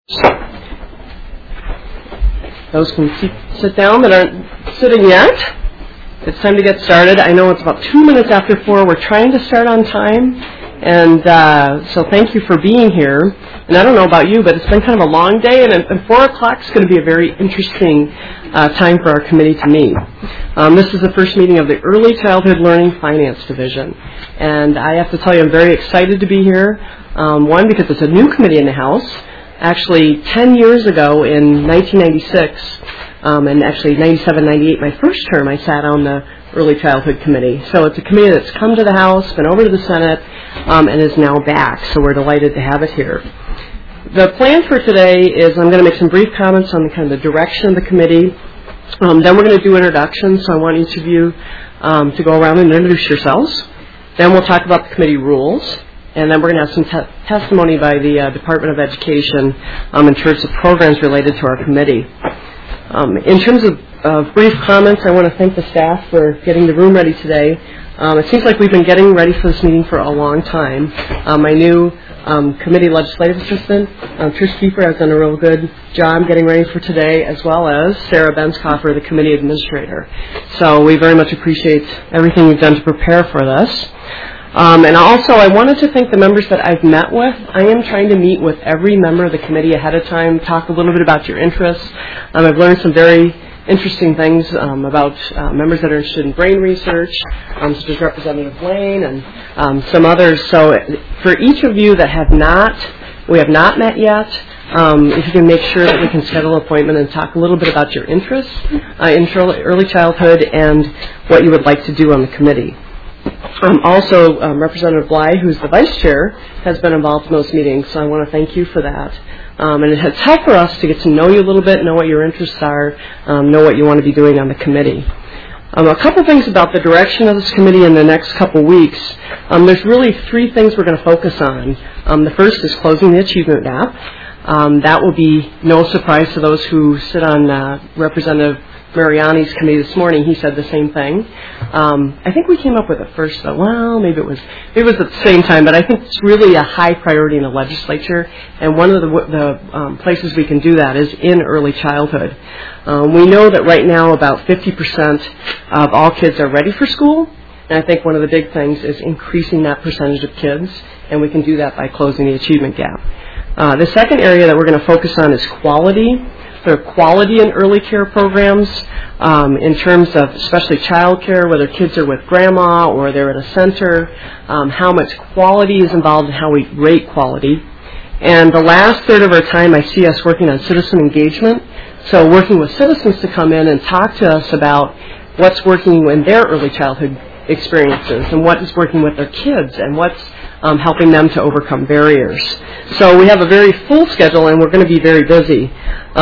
Those can sit down that aren't sitting yet. It's time to get started. I know it's about 2 minutes after 4. We're trying to start on time. And so thank you for being here. And I don't know about you, but it's been kind of a long day. And 4 o'clock is going to be a very interesting time for our committee to meet. This is the first meeting of the Early Childhood Learning Finance Division. And I have to tell you, I'm very excited to be here. One, because it's a new committee in the House. Actually, 10 years ago in 1996, and actually 97, 98, my first term, I sat on the Early Childhood Committee. So it's a committee that's come to the House, been over to the Senate, and is now back. So we're delighted to have it here. The plan for today is I'm going to make some brief comments on the kind of the direction of the committee. Then we're going to do introductions. So I want each of you to go around and introduce yourselves. Then we'll talk about the committee rules. And then we're going to have some testimony by the Department of Education in terms of programs related to our committee. In terms of brief comments, I want to thank the staff for getting the room ready today. It seems like we've been getting ready for this meeting for a long time. My new committee legislative assistant, Trish Kiefer, has done a real good job getting ready for today, as well as Sarah Benskoffer, the committee administrator. So we very much appreciate everything you've done to prepare for this. And also, I wanted to thank the members that I've met with. I am trying to meet with every member of the committee ahead of time, talk a little bit about your interests. I've learned some very interesting things about members that are interested in brain research, such as Representative Lane and some others. So for each of you that we have not met yet, if you can make sure that we can schedule an appointment and talk a little bit about your interests in early childhood and what you would like to do on the committee. Also, Representative Bly, who's the vice chair, has been involved in those meetings, so I want to thank you for that. And it has helped for us to get to know you a little bit, know what your interests are, know what you want to be doing on the committee. A couple things about the direction of this committee in the next couple weeks. There's really 3 things we're going to focus on. The first is closing the achievement gap. That will be no surprise to those who sit on Representative Mariani's committee this morning. He said the same thing. I think we came up with it first, though. Well, maybe it was at the same time, but I think it's really a high priority in the legislature, and one of the places we can do that is in early childhood. We know that right now about 50% of all kids are ready for school, and I think one of the big things is increasing that percentage of kids, and we can do that by closing the achievement gap. The second area that we're going to focus on is quality. So quality in early care programs in terms of especially child care, whether kids are with grandma or they're at a center, how much quality is involved and how we rate quality. And the last third of our time, I see us working on citizen engagement. So working with citizens to come in and talk to us about what's working in their early childhood experiences and what is working with their kids and what's helping them to overcome barriers. So we have a very full schedule, and we're going to be very busy.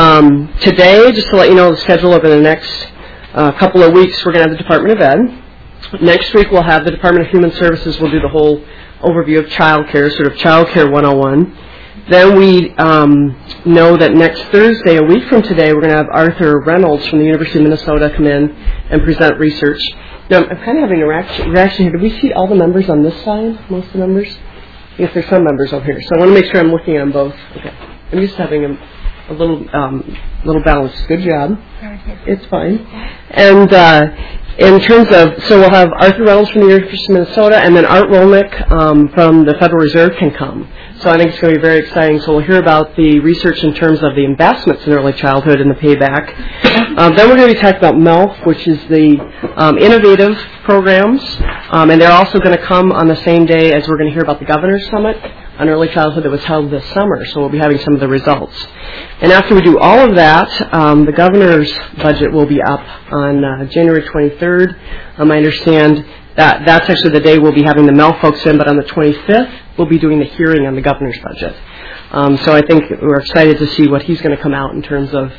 Today, just to let you know the schedule over the next couple of weeks, we're going to have the Department of Ed. Next week, we'll have the Department of Human Services. We'll do the whole overview of child care, sort of child care 101. Then we know that next Thursday, a week from today, we're going to have Arthur Reynolds from the University of Minnesota come in and present research. Now, I'm kind of having a reaction here. Do we see all the members on this side, most of the members? Yes, there's some members over here. So I want to make sure I'm looking at them both. Okay. I'm just having a little balance. Good job. It's fine. And in terms of, so we'll have Arthur Reynolds from the University of Minnesota, and then Art Rolnick from the Federal Reserve can come. So I think it's going to be very exciting. So we'll hear about the research in terms of the investments in early childhood and the payback. Then we're going to be talking about MELF, which is the innovative programs. And they're also going to come on the same day as we're going to hear about the Governor's Summit on early childhood that was held this summer. So we'll be having some of the results. And after we do all of that, the Governor's budget will be up on January 23rd. I understand that that's actually the day we'll be having the MELF folks in, but on the 25th, we'll be doing the hearing on the Governor's budget. So I think we're excited to see what he's going to come out in terms of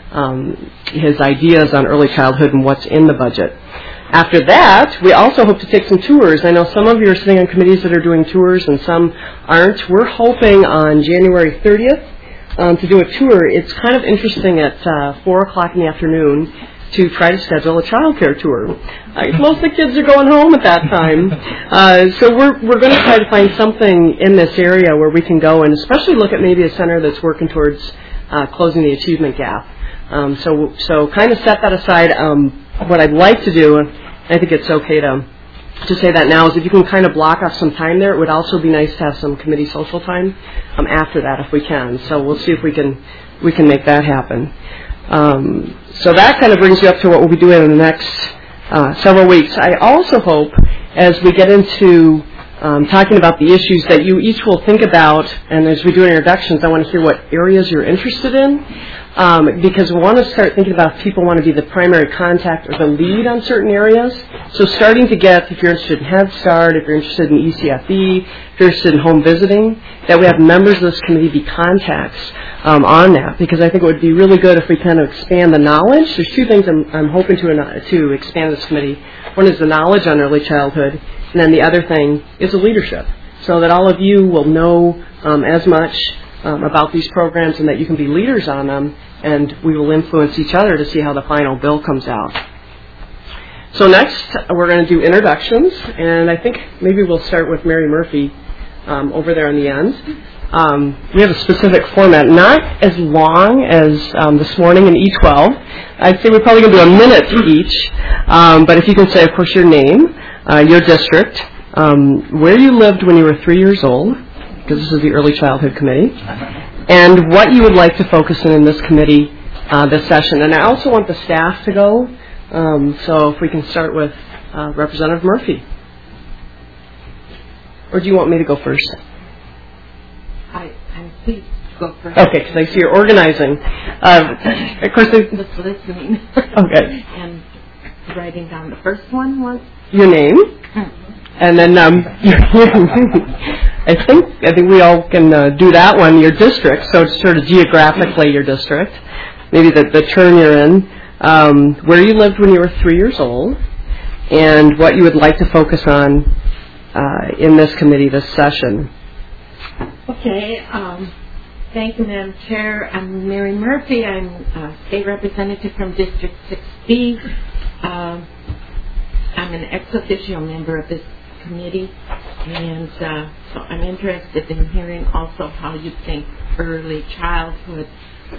his ideas on early childhood and what's in the budget. After that, we also hope to take some tours. I know some of you are sitting on committees that are doing tours and some aren't. We're hoping on January 30th to do a tour. It's kind of interesting at 4 o'clock in the afternoon. to try to schedule a child care tour. Most of the kids are going home at that time. So we're going to try to find something in this area where we can go and especially look at maybe a center that's working towards closing the achievement gap. So kind of set that aside. What I'd like to do, and I think it's okay to say that now, is if you can kind of block off some time there, it would also be nice to have some committee social time after that if we can. So we'll see if we can make that happen. So that kind of brings you up to what we'll be doing in the next several weeks. I also hope as we get into talking about the issues that you each will think about, and as we do introductions, I want to hear what areas you're interested in, because we want to start thinking about if people want to be the primary contact or the lead on certain areas. So starting to get, if you're interested in Head Start, if you're interested in ECFE, if you're interested in home visiting, that we have members of this committee be contacts on that, because I think it would be really good if we kind of expand the knowledge. There's two things I'm hoping to expand this committee. One is the knowledge on early childhood, and then the other thing is the leadership, so that all of you will know as much about these programs and that you can be leaders on them, and we will influence each other to see how the final bill comes out. So next, we're going to do introductions, and I think maybe we'll start with Mary Murphy over there in the end. We have a specific format, not as long as this morning in E12. I'd say we're probably going to do a minute each, but if you can say, of course, your name, your district, where you lived when you were 3 years old, because this is the Early Childhood Committee, and what you would like to focus in this committee this session. And I also want the staff to go, so if we can start with Representative Murphy. Or do you want me to go first? I'm pleased to go first. Okay, because I see you're organizing. Of course, just listening. Okay. And writing down the first one was? Your name. And then I think we all can do that one, your district, so it's sort of geographically your district, maybe the turn you're in, where you lived when you were 3 years old, and what you would like to focus on in this committee this session. Okay. Thank you, Madam Chair. I'm Mary Murphy. I'm a state representative from District 6B. I'm an ex officio member of this committee, and so I'm interested in hearing also how you think early childhood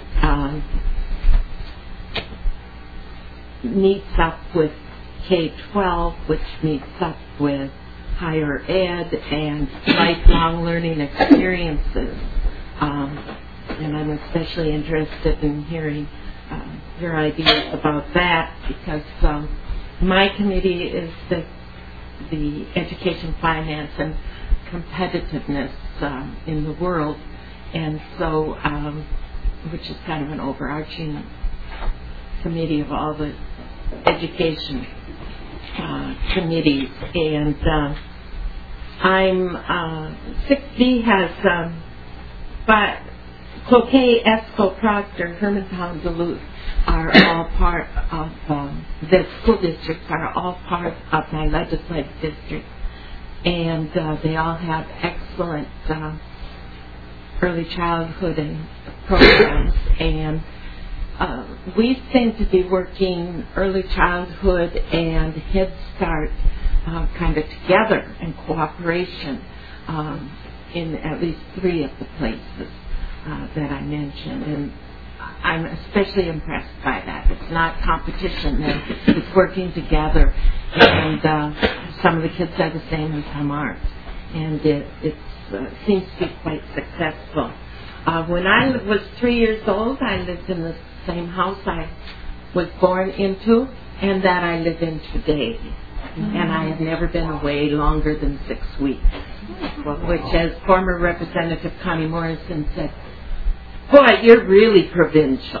meets up with K-12, which meets up with higher ed and lifelong learning experiences. And I'm especially interested in hearing your ideas about that, because my committee is the education, finance, and competitiveness in the world, and so which is kind of an overarching committee of all the education committees. And I'm 6B has but Cloquet, Esco, Proctor, Hermantown, Duluth are all part of the school districts are all part of my legislative district, and they all have excellent early childhood and programs, and we seem to be working early childhood and Head Start kind of together in cooperation in at least 3 of the places that I mentioned, and I'm especially impressed by that. It's not competition, it's working together, and some of the kids are the same and some aren't, and it seems to be quite successful. When I was 3 years old, I lived in the same house I was born into and that I live in today, and I have never been away longer than 6 weeks, which, as former Representative Connie Morrison said, boy, you're really provincial.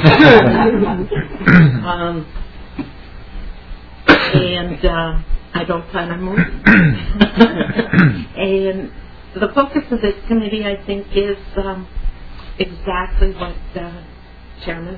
And I don't plan on moving. And the focus of this committee, I think, is exactly what the Chairman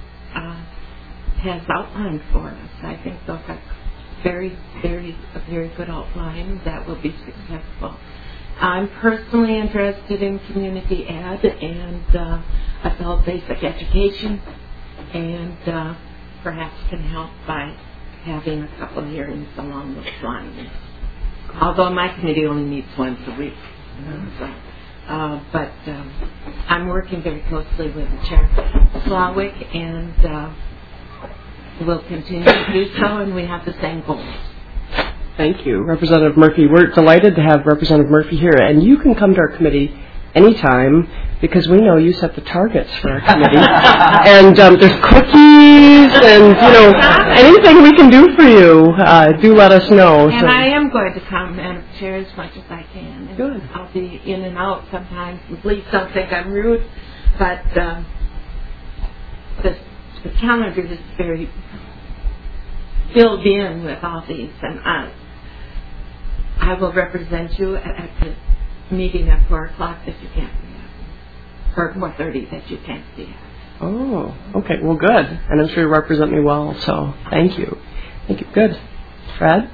has outlined for us. I think those are a very good outline that will be successful. I'm personally interested in community ed and adult basic education and perhaps can help by having a couple of hearings along those lines. Although my committee only meets once a week. But I'm working very closely with Chair Slawick, and we'll continue to do so, and we have the same goals. Thank you, Representative Murphy. We're delighted to have Representative Murphy here, and you can come to our committee anytime because we know you set the targets for our committee. And there's cookies and, anything we can do for you, do let us know. And I am going to come, Madam Chair, as much as I can. And good. I'll be in and out sometimes. Please don't think I'm rude, but the calendar is very filled in with all these, and I will represent you at the meeting at 4 o'clock if you can't be at, or 4:30 that you can't be at. Oh, okay. Well, good. And I'm sure you represent me well, so thank you. Thank you. Good. Fred?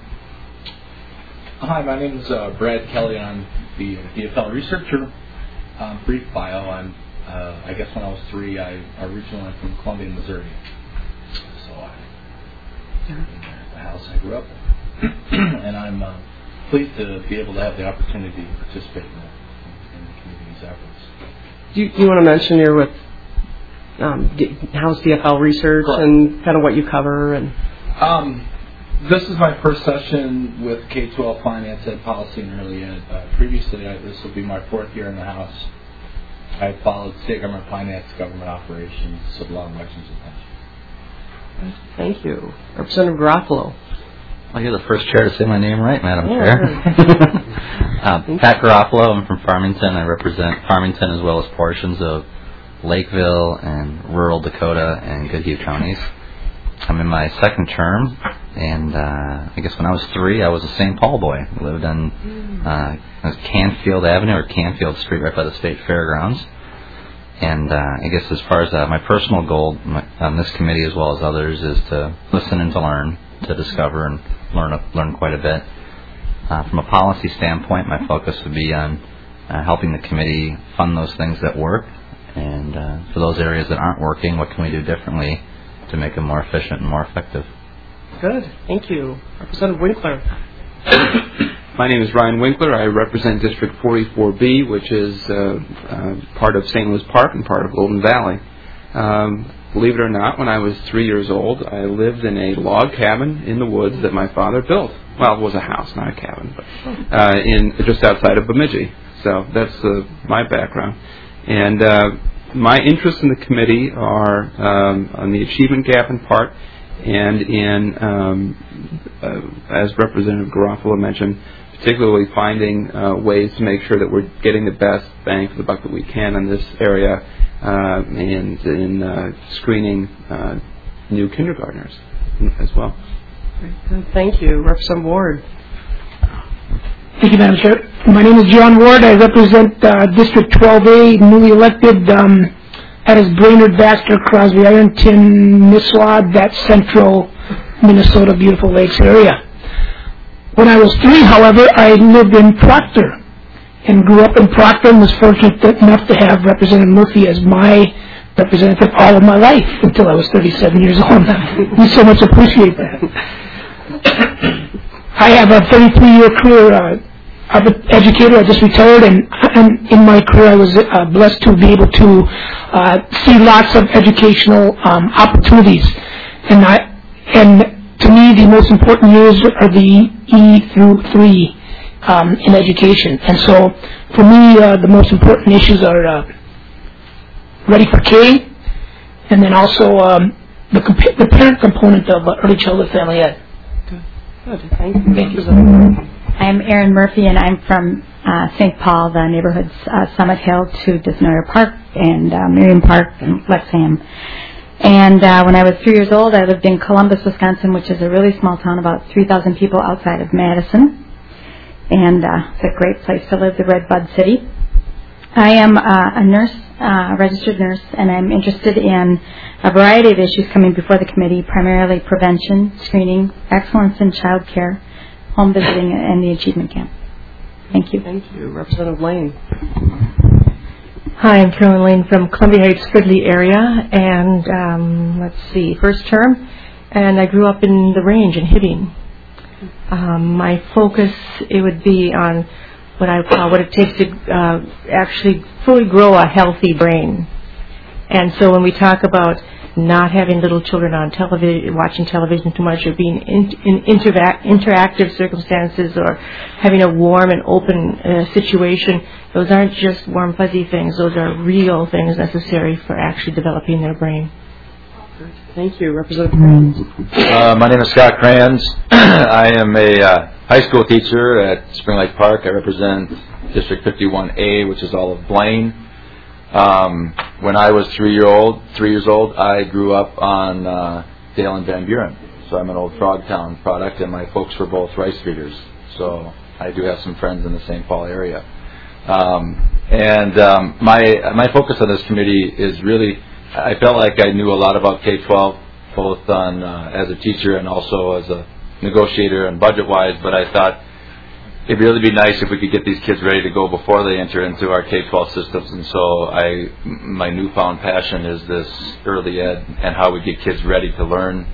Hi, my name is Brad Kelly. I'm the DFL researcher. Brief bio. I guess when I was 3, I originally went from Columbia, Missouri. So in the house I grew up in. And I'm pleased to be able to have the opportunity to participate in the community's efforts. Do you want to mention you're with House DFL Research and kind of what you cover? And this is my first session with K-12 Finance Ed Policy and Early Ed. Previously, this will be my 4th year in the House. I followed state government finance, government operations, civil law, and elections and pensions. Thank you. Representative Garofalo. Well, you're the first chair to say my name right, Madam Chair. Pat Garofalo. I'm from Farmington. I represent Farmington as well as portions of Lakeville and rural Dakota and Goodhue counties. I'm in my 2nd term, and I guess when I was 3, I was a St. Paul boy. I lived on Canfield Avenue or Canfield Street right by the state fairgrounds. And I guess as far as my personal goal on this committee as well as others is to listen and to learn, to discover and learn quite a bit. From a policy standpoint, my focus would be on helping the committee fund those things that work, and for those areas that aren't working, what can we do differently to make them more efficient and more effective. Good. Thank you. Representative Winkler. My name is Ryan Winkler. I represent District 44B, which is part of St. Louis Park and part of Golden Valley. Believe it or not, when I was 3 years old, I lived in a log cabin in the woods that my father built. Well, it was a house, not a cabin, but just outside of Bemidji. So that's my background. And my interests in the committee are on the achievement gap in part, and in, as Representative Garofalo mentioned, particularly finding ways to make sure that we're getting the best bang for the buck that we can in this area, and in screening new kindergartners as well. Very good. Thank you. Representative Ward. Thank you, Madam Chair. My name is John Ward. I represent District 12A, newly elected. That is Brainerd, Baxter, Crosby, Ironton, Nisswa, that central Minnesota, Beautiful Lakes area. When I was 3, however, I lived in Proctor and grew up in Proctor and was fortunate enough to have Representative Murphy as my representative all of my life until I was 37 years old. We so much appreciate that. I have a 33-year career. I'm an educator. I just retired, and in my career I was blessed to be able to see lots of educational opportunities. And to me, the most important years are the E through 3 in education. And so, for me, the most important issues are Ready for K, and then also the parent component of early childhood family ed. Good. Thank you. I'm Erin Murphy, and I'm from St. Paul, the neighborhoods Summit Hill to Disnoyer Park and Miriam Park and Lexham. And when I was 3 years old, I lived in Columbus, Wisconsin, which is a really small town, about 3,000 people outside of Madison. And it's a great place to live, the Red Bud City. I am a nurse, registered nurse, and I'm interested in a variety of issues coming before the committee, primarily prevention, screening, excellence in child care, home visiting, and the achievement camp. Thank you. Thank you. Representative Lane. Hi, I'm Carolyn Lane from Columbia Heights, Fridley area, and first term, and I grew up in the Range in Hibbing. My focus, it would be on what I call what it takes to actually fully grow a healthy brain. And so when we talk about not having little children on television, watching television too much, or being in interactive circumstances, or having a warm and open situation, those aren't just warm, fuzzy things. Those are real things necessary for actually developing their brain. Thank you. Representative Kranz. My name is Scott Kranz. I am a high school teacher at Spring Lake Park. I represent District 51A, which is all of Blaine. When I was 3 years old, I grew up on Dale and Van Buren. So I'm an old Frogtown product, and my folks were both rice feeders. So I do have some friends in the St. Paul area. My focus on this committee is really, I felt like I knew a lot about K-12, both on as a teacher and also as a negotiator and budget-wise, but I thought it'd really be nice if we could get these kids ready to go before they enter into our K-12 systems. And so my newfound passion is this early ed and how we get kids ready to learn.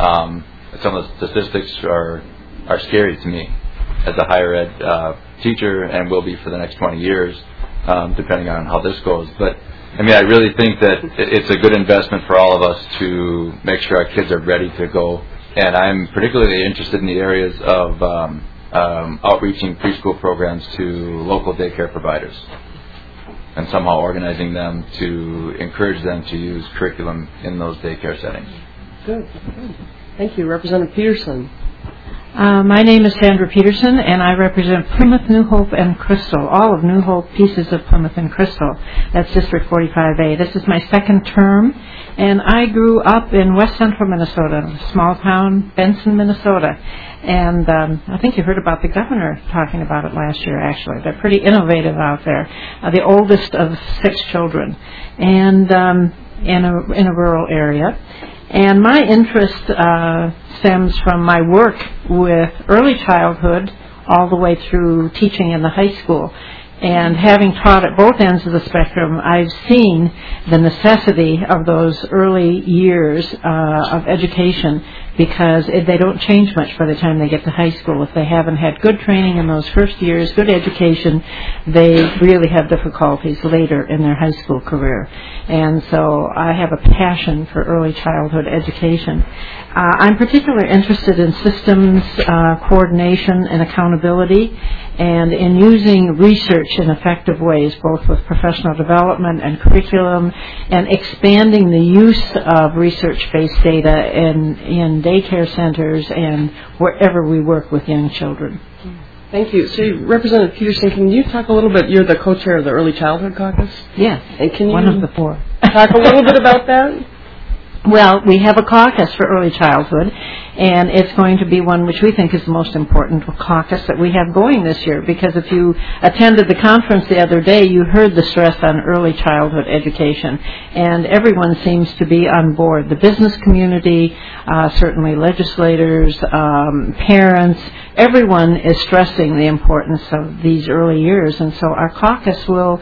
Some of the statistics are scary to me as a higher ed teacher, and will be for the next 20 years, depending on how this goes. But I mean, I really think that it's a good investment for all of us to make sure our kids are ready to go. And I'm particularly interested in the areas of outreaching preschool programs to local daycare providers and somehow organizing them to encourage them to use curriculum in those daycare settings. Good. Thank you. Representative Peterson. My name is Sandra Peterson, and I represent Plymouth, New Hope, and Crystal, all of New Hope pieces of Plymouth and Crystal. That's District 45A. This is my second term, and I grew up in west central Minnesota, a small town, Benson, Minnesota. And I think you heard about the governor talking about it last year, actually. They're pretty innovative out there. The oldest of 6 children, and in a rural area. And my interest stems from my work with early childhood all the way through teaching in the high school. And having taught at both ends of the spectrum, I've seen the necessity of those early years of education, because they don't change much by the time they get to high school. If they haven't had good training in those first years, good education, they really have difficulties later in their high school career. And so I have a passion for early childhood education. I'm particularly interested in systems coordination and accountability, and in using research in effective ways, both with professional development and curriculum, and expanding the use of research-based data in daycare centers and wherever we work with young children. Thank you. So, Representative Peterson, can you talk a little bit? You're the co-chair of the Early Childhood Caucus. Yes, and can you one of the 4. Talk a little bit about that? Well, we have a caucus for early childhood, and it's going to be one which we think is the most important caucus that we have going this year, because if you attended the conference the other day, you heard the stress on early childhood education, and everyone seems to be on board. The business community, certainly legislators, parents, everyone is stressing the importance of these early years, and so our caucus will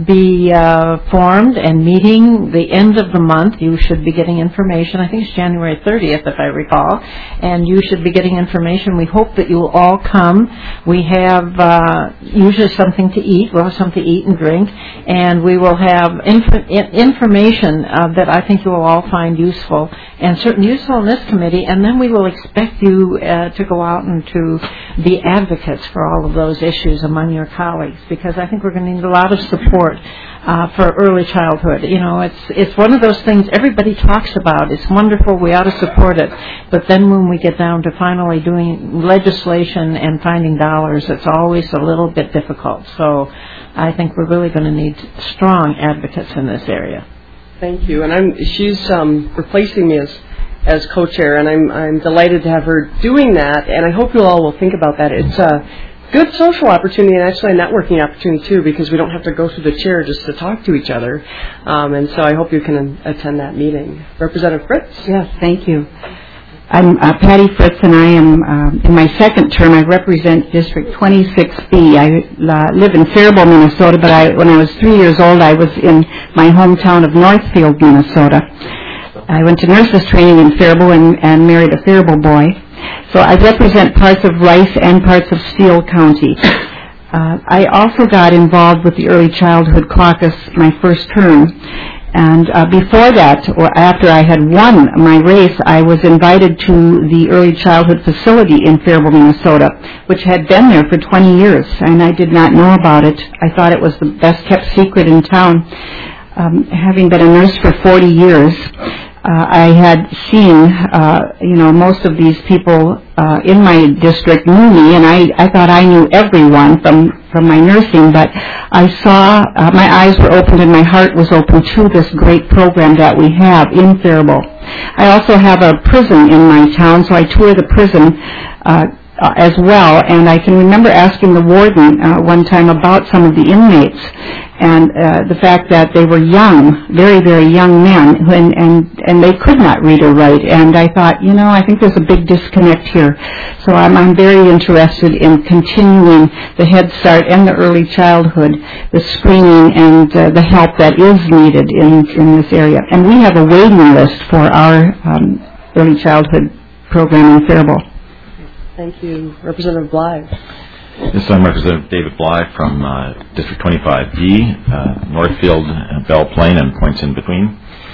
be formed and meeting the end of the month. You should be getting information. I think it's January 30th, if I recall, and you should be getting information. We hope that you will all come. We have usually something to eat. We'll have something to eat and drink, and we will have information that I think you will all find useful, and certainly useful in this committee, and then we will expect you to go out and to be advocates for all of those issues among your colleagues, because I think we're going to need a lot of support for early childhood. You know, it's one of those things everybody talks about. It's wonderful. We ought to support it. But then when we get down to finally doing legislation and finding dollars, it's always a little bit difficult. So I think we're really going to need strong advocates in this area. Thank you. And she's replacing me as co-chair, and I'm delighted to have her doing that. And I hope you all will think about that. It's a good social opportunity, and actually a networking opportunity too, because we don't have to go through the chair just to talk to each other. And so I hope you can attend that meeting. Representative Fritz? Yes, thank you. I'm Patty Fritz, and I am in my second term. I represent District 26B. I live in Faribault, Minnesota, but when I was 3 years old, I was in my hometown of Northfield, Minnesota. I went to nurses training in Faribault and married a Faribault boy. So I represent parts of Rice and parts of Steele County. I also got involved with the Early Childhood Caucus my first term. And before that, or after I had won my race, I was invited to the Early Childhood Facility in Faribault, Minnesota, which had been there for 20 years, and I did not know about it. I thought it was the best-kept secret in town. Having been a nurse for 40 years, I had seen, most of these people in my district knew me, and I thought I knew everyone from my nursing, but I saw, my eyes were opened and my heart was open to this great program that we have in Faribault. I also have a prison in my town, so I tour the prison as well, and I can remember asking the warden one time about some of the inmates and the fact that they were young, very, very young men, and they could not read or write. And I thought, I think there's a big disconnect here. So I'm very interested in continuing the Head Start and the early childhood, the screening and the help that is needed in this area. And we have a waiting list for our early childhood program in Faribault. Thank you. Representative Bly. Yes, I'm Representative David Bly from District 25B, Northfield, Belle Plaine, and points in between.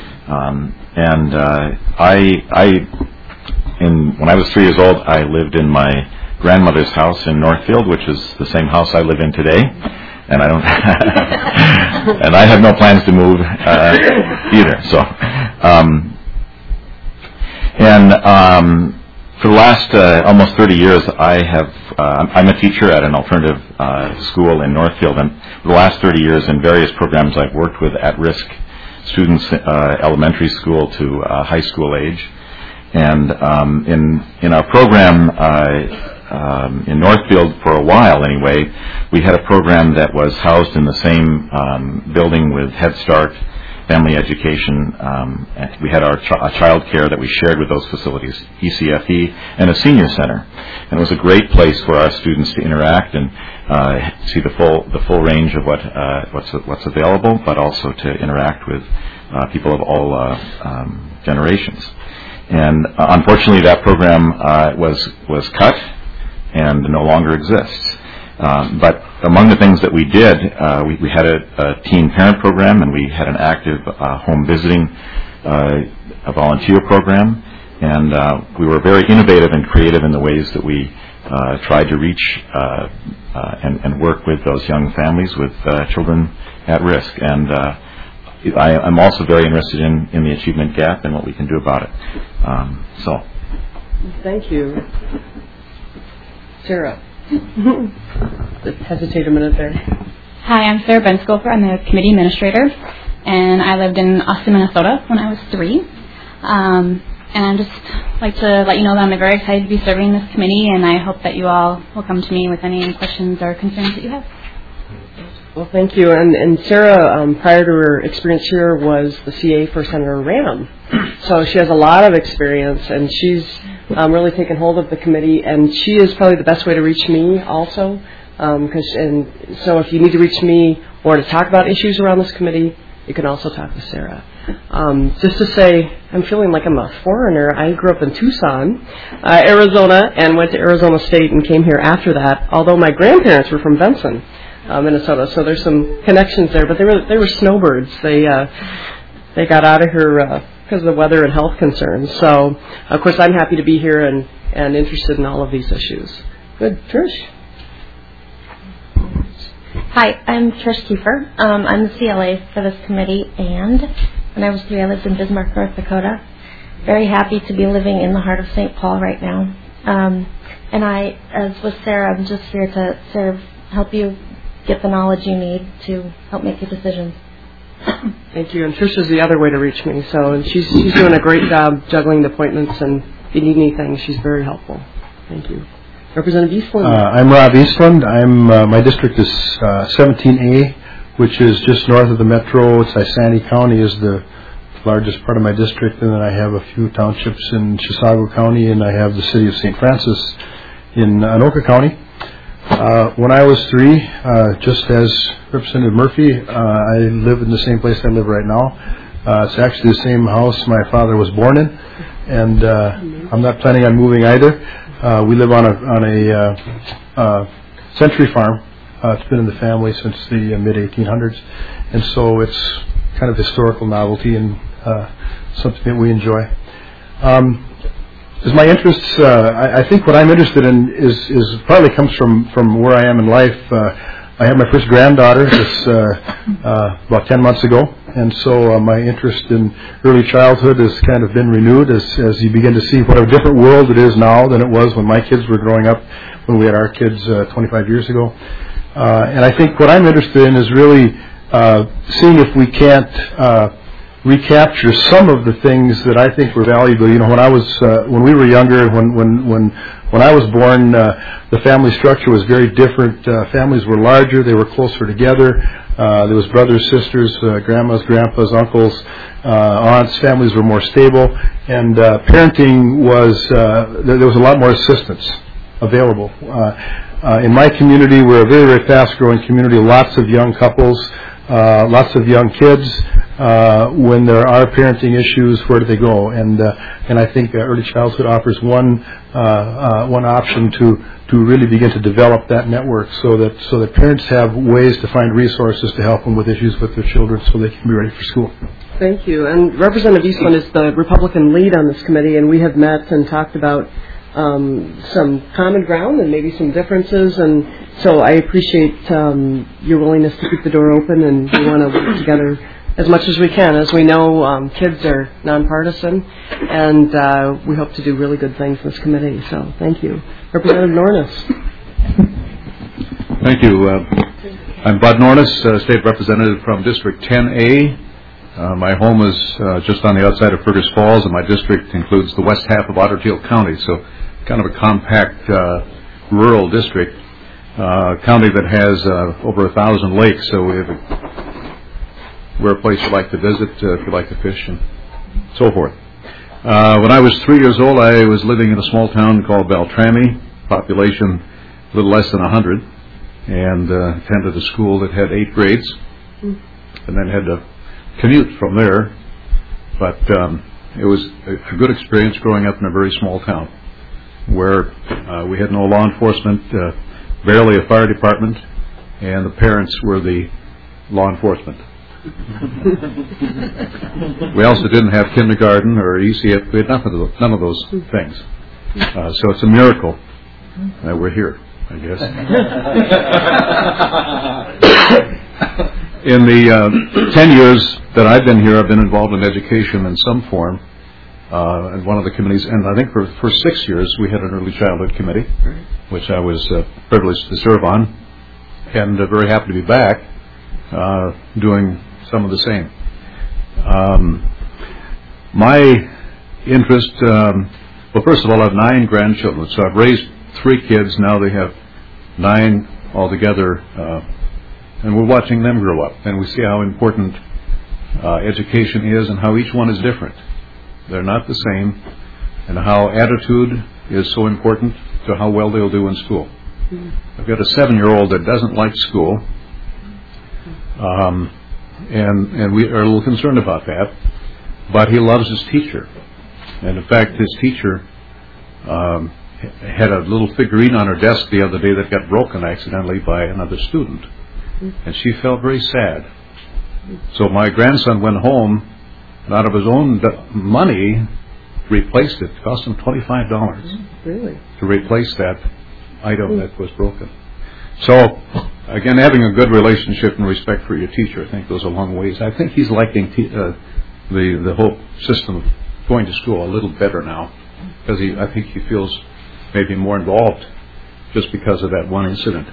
When I was 3 years old, I lived in my grandmother's house in Northfield, which is the same house I live in today, and I don't, and I have no plans to move either. So, for the last almost 30 years, I'm a teacher at an alternative school in Northfield, and for the last 30 years in various programs I've worked with at-risk students, elementary school to high school age. And in our program in Northfield for a while anyway, we had a program that was housed in the same building with Head Start, family education. We had our child care that we shared with those facilities, ECFE, and a senior center. And it was a great place for our students to interact and see the full range of what's available, but also to interact with people of all generations. And unfortunately, that program was cut and no longer exists. But among the things that we did, we had a teen parent program, and we had an active home visiting a volunteer program, and we were very innovative and creative in the ways that we tried to reach and work with those young families with children at risk. And I'm also very interested in the achievement gap and what we can do about it. Thank you. Sarah. Hesitate a minute there. Hi, I'm Sarah Benskofer. I'm the committee administrator, and I lived in Austin, Minnesota when I was 3. And I'd just like to let you know that I'm very excited to be serving this committee, and I hope that you all will come to me with any questions or concerns that you have. Well, thank you. And Sarah, prior to her experience here, was the CA for Senator Ram. So she has a lot of experience, and she's really taken hold of the committee, and she is probably the best way to reach me also. So if you need to reach me or to talk about issues around this committee, you can also talk to Sarah. Just to say, I'm feeling like I'm a foreigner. I grew up in Tucson, Arizona, and went to Arizona State and came here after that, although my grandparents were from Benson, Minnesota, so there's some connections there. But they were snowbirds. They got out of here because of the weather and health concerns. So, of course, I'm happy to be here and interested in all of these issues. Good. Trish? Hi, I'm Trish Kiefer. I'm the CLA for this committee, and when I was 3, I lived in Bismarck, North Dakota. Very happy to be living in the heart of St. Paul right now. And I, as with Sarah, I'm just here to help you get the knowledge you need to help make your decisions. Thank you. And Trish is the other way to reach me. And she's doing a great job juggling the appointments, and if you need anything, she's very helpful. Thank you. Representative Eastland. I'm Rob Eastland. My district is 17A, which is just north of the metro. It's Isanti County is the largest part of my district, and then I have a few townships in Chisago County, and I have the city of St. Francis in Anoka County. When I was 3, just as Representative Murphy, I live in the same place I live right now. It's actually the same house my father was born in, and I'm not planning on moving either. We live on a century farm. It's been in the family since the mid-1800s, and so it's kind of historical novelty and something that we enjoy. As my interests, I think what I'm interested in is partly comes from where I am in life. I had my first granddaughter about 10 months ago, and so my interest in early childhood has kind of been renewed as you begin to see what a different world it is now than it was when my kids were growing up, when we had our kids 25 years ago. And I think what I'm interested in is really seeing if we can't recapture some of the things that I think were valuable. You know, when we were younger, when I was born, the family structure was very different. Families were larger; they were closer together. There was brothers, sisters, grandmas, grandpas, uncles, aunts. Families were more stable, and parenting was there was a lot more assistance available. In my community, we're a very, very fast-growing community. Lots of young couples, lots of young kids. When there are parenting issues, where do they go? And I think early childhood offers one option to really begin to develop that network, so that parents have ways to find resources to help them with issues with their children, so they can be ready for school. Thank you. And Representative Eastland is the Republican lead on this committee, and we have met and talked about some common ground and maybe some differences, and so I appreciate your willingness to keep the door open, and we want to work together as much as we can. As we know, kids are nonpartisan, and we hope to do really good things in this committee. So thank you. Representative Nornes. Thank you. I'm Bud Nornes, State Representative from District 10A. My home is just on the outside of Fergus Falls, and my district includes the west half of Otter Tail County, so kind of a compact rural district. County that has over 1,000 lakes, so we're a place you like to visit if you like to fish and so forth. When I was 3 years old, I was living in a small town called Beltrami, population a little less than 100, and attended a school that had 8 grades, and then had to commute from there. But it was a good experience growing up in a very small town where we had no law enforcement, barely a fire department, and the parents were the law enforcement. We also didn't have kindergarten or ECF. We had none of those things. So it's a miracle that we're here, I guess. In the 10 years that I've been here, I've been involved in education in some form. And one of the committees, and I think for 6 years, we had an early childhood committee, which I was privileged to serve on, and very happy to be back doing some of the same. My interest, well, first of all, I have 9 grandchildren, so I've raised 3 kids. Now they have 9 altogether, and we're watching them grow up, and we see how important education is and how each one is different. They're not the same, and how attitude is so important to how well they'll do in school. I've got a 7-year-old that doesn't like school, and we are a little concerned about that, but he loves his teacher. And in fact, his teacher had a little figurine on her desk the other day that got broken accidentally by another student, and she felt very sad. So my grandson went home, and out of his own money, replaced it. It cost him $25 Really? to replace that item that was broken. So, again, having a good relationship and respect for your teacher, I think, goes a long ways. I think he's liking the whole system of going to school a little better now, because I think he feels maybe more involved just because of that one incident.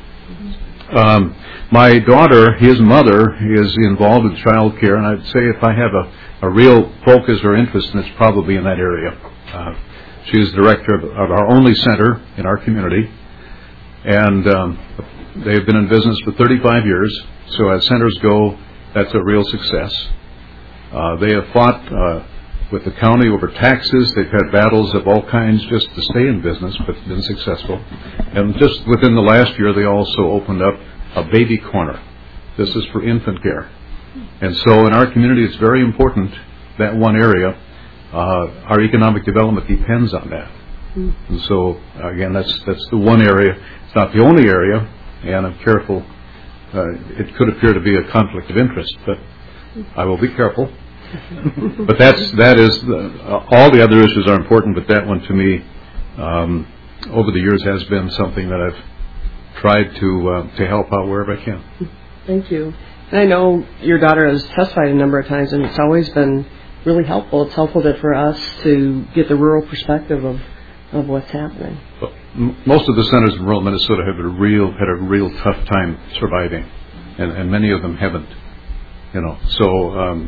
My daughter, his mother, is involved in child care, and I'd say if I have a real focus or interest, and it's probably in that area. She is director of our only center in our community, and they've been in business for 35 years, so as centers go, that's a real success. They have fought with the county over taxes. They've had battles of all kinds just to stay in business, but been successful. And just within the last year, they also opened up a baby corner. This is for infant care. And so in our community, it's very important, that one area. Our economic development depends on that. And so, again, that's the one area. It's not the only area, and I'm careful. It could appear to be a conflict of interest, but I will be careful. But that is all the other issues are important, but that one to me, over the years, has been something that I've tried to help out wherever I can. Thank you. And I know your daughter has testified a number of times, and it's always been really helpful. It's helpful for us to get the rural perspective of what's happening. Well, most of the centers in rural Minnesota have had a real tough time surviving, and many of them haven't. So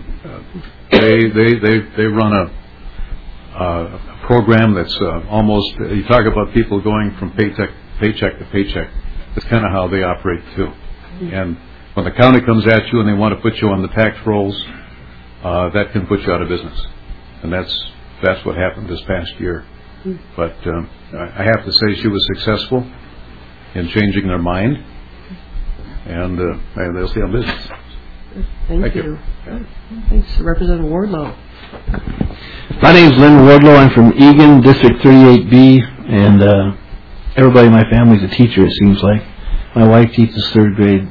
they run a program that's almost. You talk about people going from paycheck to paycheck. That's kind of how they operate too. And when the county comes at you and they want to put you on the tax rolls, that can put you out of business. And that's what happened this past year. But I have to say she was successful in changing their mind, and they'll stay on business. Thank you. Thanks, Representative Wardlow. My name is Lynn Wardlow. I'm from Eagan, District 38B, and everybody in my family is a teacher, it seems like. My wife teaches third grade.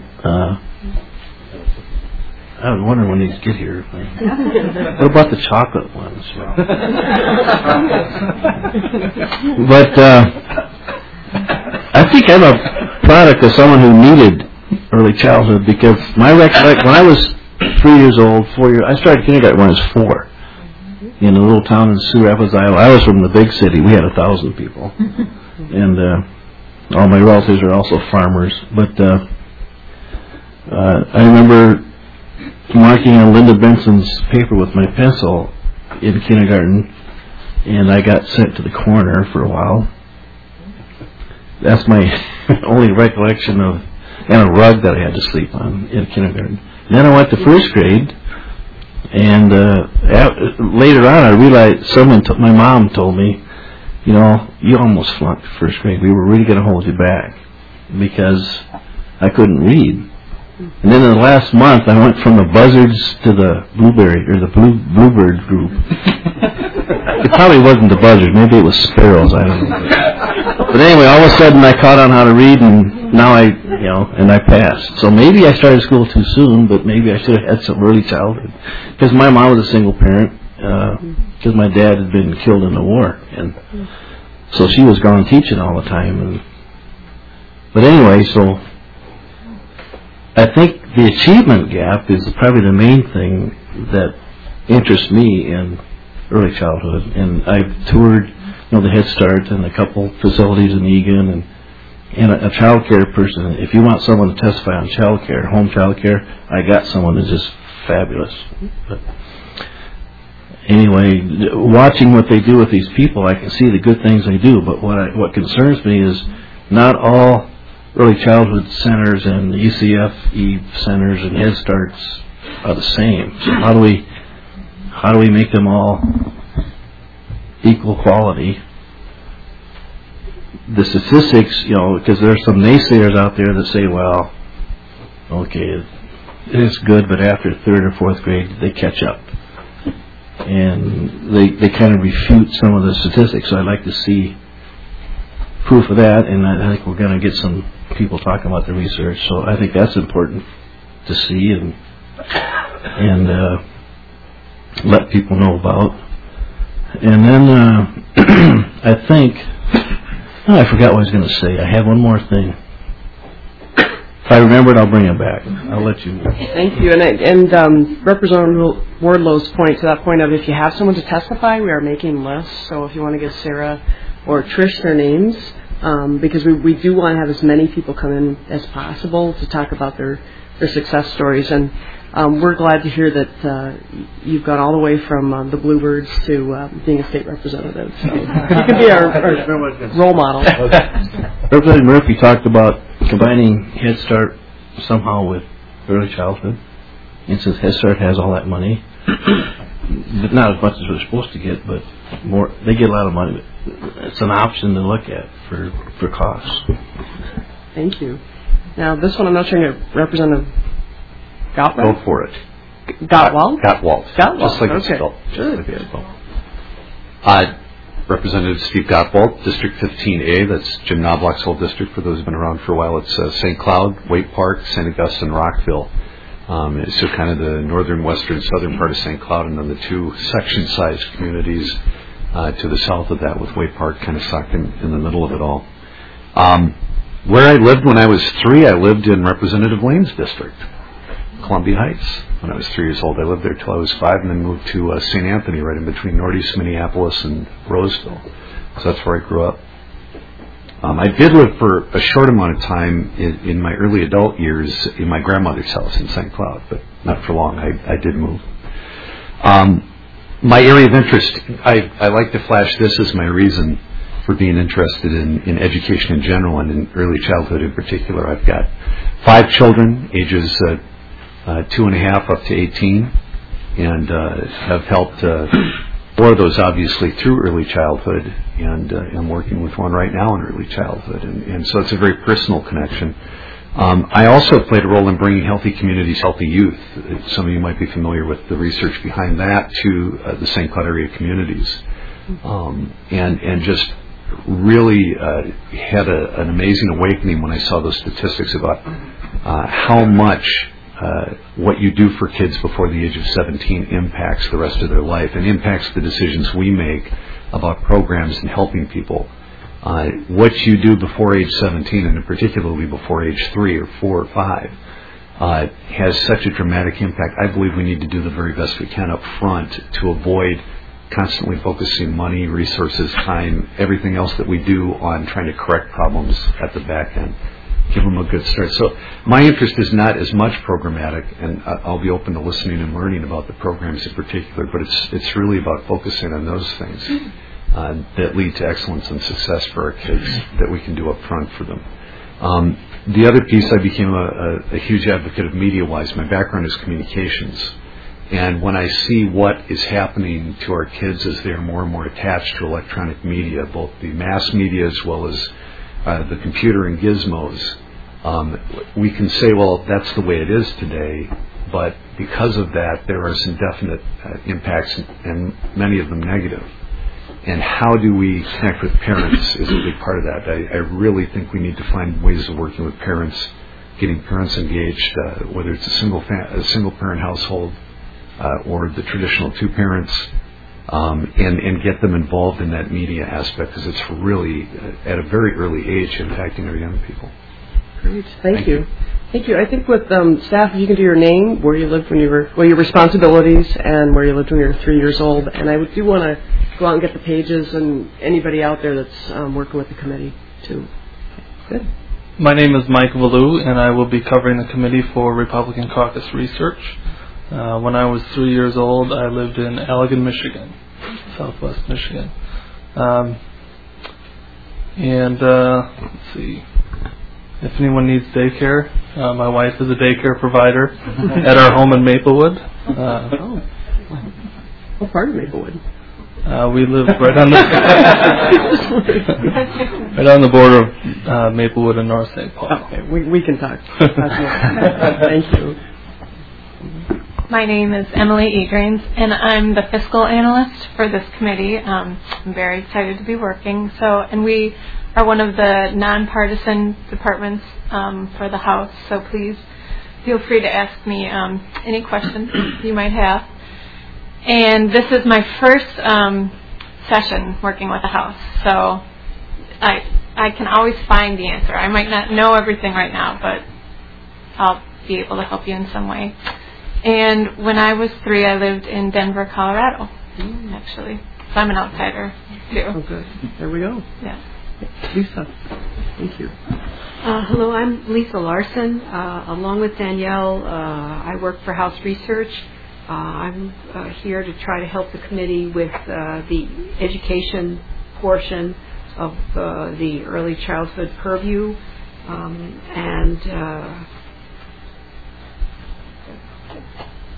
I was wondering when these get here. What about the chocolate ones? But I think I'm a product of someone who needed early childhood, because my recollection, when I was 3 years old, 4 years, I started kindergarten when I was 4 in a little town in Sioux Rapids, Iowa. I was from the big city. We had 1,000 people, and all my relatives are also farmers. But I remember marking on Linda Benson's paper with my pencil in kindergarten, and I got sent to the corner for a while. That's my only recollection of, and a rug that I had to sleep on in kindergarten. And then I went to first grade, and later on I realized my mom told me, you almost flunked first grade. We were really going to hold you back because I couldn't read. And then in the last month, I went from the buzzards to the bluebird group. It probably wasn't the buzzards. Maybe it was sparrows. I don't know. But anyway, all of a sudden, I caught on how to read, and now and I passed. So maybe I started school too soon, but maybe I should have had some early childhood. Because my mom was a single parent, because my dad had been killed in the war, and so she was gone teaching all the time. But anyway, so I think the achievement gap is probably the main thing that interests me in early childhood. And I've toured, the Head Start and a couple facilities in Eagan, and a child care person. If you want someone to testify on child care, home child care, I got someone that's just fabulous. But anyway, watching what they do with these people, I can see the good things they do. But what concerns me is not all early childhood centers and UCF centers and Head Starts are the same. So how do we make them all equal quality? The statistics, because there are some naysayers out there that say, well, okay, it's good, but after third or fourth grade they catch up, and they kind of refute some of the statistics. So I'd like to see proof of that, and I think we're going to get some people talking about the research. So I think that's important to see and let people know about. And then I think I forgot what I was going to say. I have one more thing. If I remember it, I'll bring it back. I'll let you know. Thank you. And Representative Wardlow's point, to that point of if you have someone to testify, we are making lists. So if you want to give Sarah or Trish their names, because we do want to have as many people come in as possible to talk about their success stories. And we're glad to hear that you've gone all the way from the Bluebirds to being a state representative. So you can be our role model. Representative Murphy talked about combining Head Start somehow with early childhood. And since Head Start has all that money, not as much as they're supposed to get, but more. They get a lot of money. It's an option to look at for costs. Thank you. Now, this one I'm not sure Representative Gottwald? Go for it. Gottwald? Gottwald. Just like it's okay. spelled. Sure. Just like it's spelled. Representative Steve Gottwald, District 15A. That's Jim Knobloch's whole district. For those who've been around for a while, it's St. Cloud, Waite Park, St. Augustine, Rockville. So kind of the northern, western, southern part of St. Cloud, and then the two section-sized communities to the south of that, with Waite Park kind of socked in the middle of it all. Where I lived when I was 3, I lived in Representative Lane's district, Columbia Heights. When I was 3 years old, I lived there till I was 5, and then moved to St. Anthony, right in between northeast Minneapolis and Roseville. So that's where I grew up. I did live for a short amount of time in my early adult years in my grandmother's house in St. Cloud, but not for long. I did move. My area of interest, I like to flash this as my reason for being interested in education in general and in early childhood in particular. I've got 5 children, ages 2.5 up to 18, and have helped 4 of those obviously through early childhood, and I'm working with one right now in early childhood, and so it's a very personal connection. I also played a role in bringing healthy communities, healthy youth. Some of you might be familiar with the research behind that to the St. Cloud area communities, and just really had an amazing awakening when I saw those statistics about how much what you do for kids before the age of 17 impacts the rest of their life and impacts the decisions we make about programs and helping people. What you do before age 17, and particularly before age 3 or 4 or 5, has such a dramatic impact. I believe we need to do the very best we can up front to avoid constantly focusing money, resources, time, everything else that we do on trying to correct problems at the back end. Give them a good start. So my interest is not as much programmatic, and I'll be open to listening and learning about the programs in particular, but it's really about focusing on those things that lead to excellence and success for our kids that we can do up front for them. The other piece, I became a huge advocate of media-wise. My background is communications. And when I see what is happening to our kids as they are more and more attached to electronic media, both the mass media as well as the computer and gizmos, we can say, well, that's the way it is today, but because of that, there are some definite impacts, and many of them negative. And how do we connect with parents is a big part of that. I really think we need to find ways of working with parents, getting parents engaged, whether it's a single parent household or the traditional 2 parents, and get them involved in that media aspect, because it's really at a very early age impacting our young people. Great, thank you. Thank you. I think with staff, you can do your name, where you lived when you were, your responsibilities, and where you lived when you were 3 years old. And I do want to go out and get the pages and anybody out there that's working with the committee too. Good. My name is Mike Valou, and I will be covering the committee for Republican Caucus Research. When I was 3 years old, I lived in Allegan, Michigan, southwest Michigan. Let's see. If anyone needs daycare, my wife is a daycare provider at our home in Maplewood. What part of Maplewood? We live right on the border of Maplewood and North St. Paul. Okay, we can talk. Thank you. My name is Emily Egrains, and I'm the fiscal analyst for this committee. I'm very excited to be working. And we are one of the nonpartisan departments for the House, so please feel free to ask me any questions you might have. And this is my first session working with the House, so I can always find the answer. I might not know everything right now, but I'll be able to help you in some way. And when I was 3, I lived in Denver, Colorado, actually. So I'm an outsider, too. Oh, good. There we go. Yeah. Lisa, thank you. Hello, I'm Lisa Larson. Along with Danielle, I work for House Research. I'm here to try to help the committee with the education portion of the early childhood purview.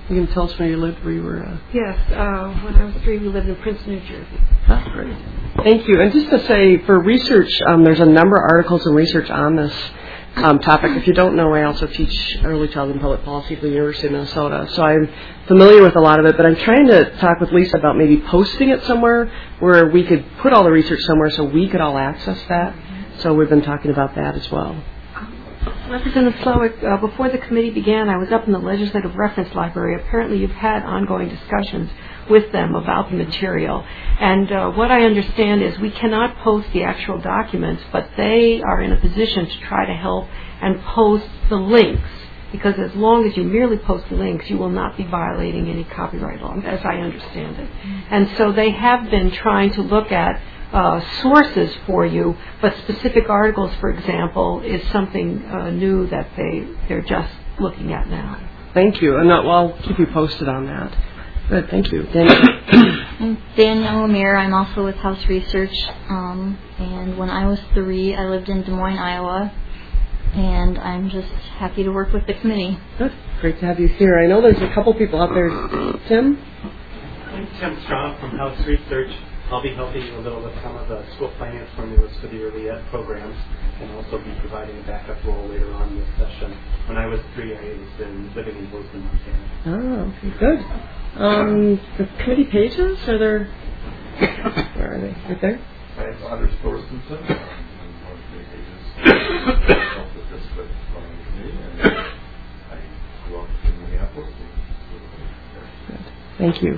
You can tell us where you lived, where you were. Yes, when I was 3, we lived in Princeton, New Jersey. That's great. Thank you. And just to say, for research, there's a number of articles and research on this topic. If you don't know, I also teach early childhood and public policy for the University of Minnesota, so I'm familiar with a lot of it, but I'm trying to talk with Lisa about maybe posting it somewhere where we could put all the research somewhere so we could all access that. So we've been talking about that as well. Representative Slowick, before the committee began, I was up in the Legislative Reference Library. Apparently you've had ongoing discussions with them about the material. And what I understand is we cannot post the actual documents, but they are in a position to try to help and post the links. Because as long as you merely post the links, you will not be violating any copyright law, as I understand it. And so they have been trying to look at sources for you, but specific articles, for example, is something new that they're just looking at now. Thank you, and I'll keep you posted on that. Good, thank you. Daniel. I'm Danielle Lemire. I'm also with House Research, and when I was 3, I lived in Des Moines, Iowa, and I'm just happy to work with the committee. Good, great to have you here. I know there's a couple people out there. Tim? I'm Tim Strong from House Research. I'll be helping you a little with some of the school finance formulas for the early ed programs, and also be providing a backup role later on in this session. When I was 3, I was living in Bozeman, Montana. Oh, okay, good. The committee pages, are there? Where are they? Right there? I have Anders Thorstensen on one of the committee pages. I help with this with the committee, and I grew up in Minneapolis. Good. Thank you.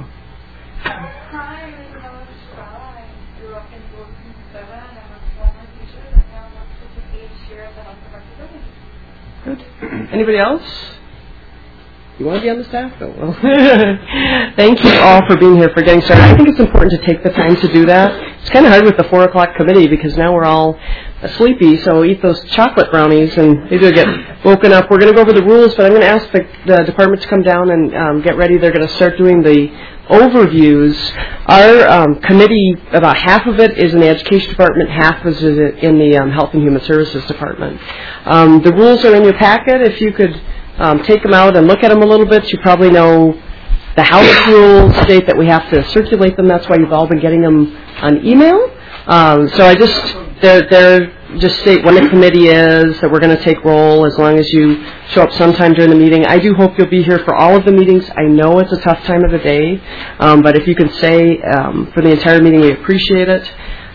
Hi, I'm Nicholas Straw. I grew up in Bozeman, Minnesota, and I'm a former teacher that now works with the age here at the House of Representatives. Good. Anybody else? You want to be on the staff? No. Well, thank you all for being here, for getting started. I think it's important to take the time to do that. It's kind of hard with the 4 o'clock committee because now we're all sleepy, so eat those chocolate brownies and maybe you'll get woken up. We're going to go over the rules, but I'm going to ask the department to come down and get ready. They're going to start doing the overviews. Our committee, about half of it is in the education department, half is in the health and human services department. The rules are in your packet. If you could take them out and look at them a little bit. You probably know the House rules state that we have to circulate them. That's why you've all been getting them on email. So they're just state when the committee is, that we're going to take roll as long as you show up sometime during the meeting. I do hope you'll be here for all of the meetings. I know it's a tough time of the day, but if you can stay for the entire meeting, we appreciate it.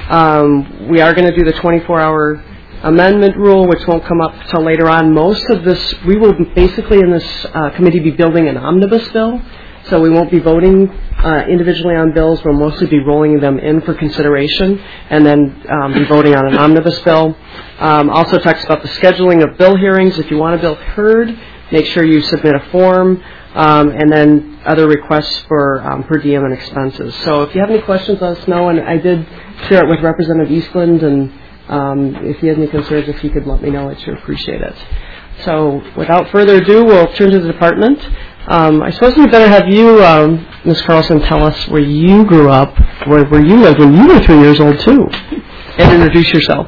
We are going to do the 24-hour amendment rule, which won't come up till later on. Most of this, we will basically in this committee be building an omnibus bill, so we won't be voting individually on bills. We'll mostly be rolling them in for consideration and then be voting on an omnibus bill. Also talks about the scheduling of bill hearings. If you want a bill heard, make sure you submit a form, and then other requests for per diem and expenses. So if you have any questions, let us know, and I did share it with Representative Eastland, and if you had any concerns, if you could let me know, I'd sure appreciate it. So without further ado, we'll turn to the department. I suppose we better have you, Ms. Carlson, tell us where you grew up, where you lived when you were 3 years old, too, and introduce yourself.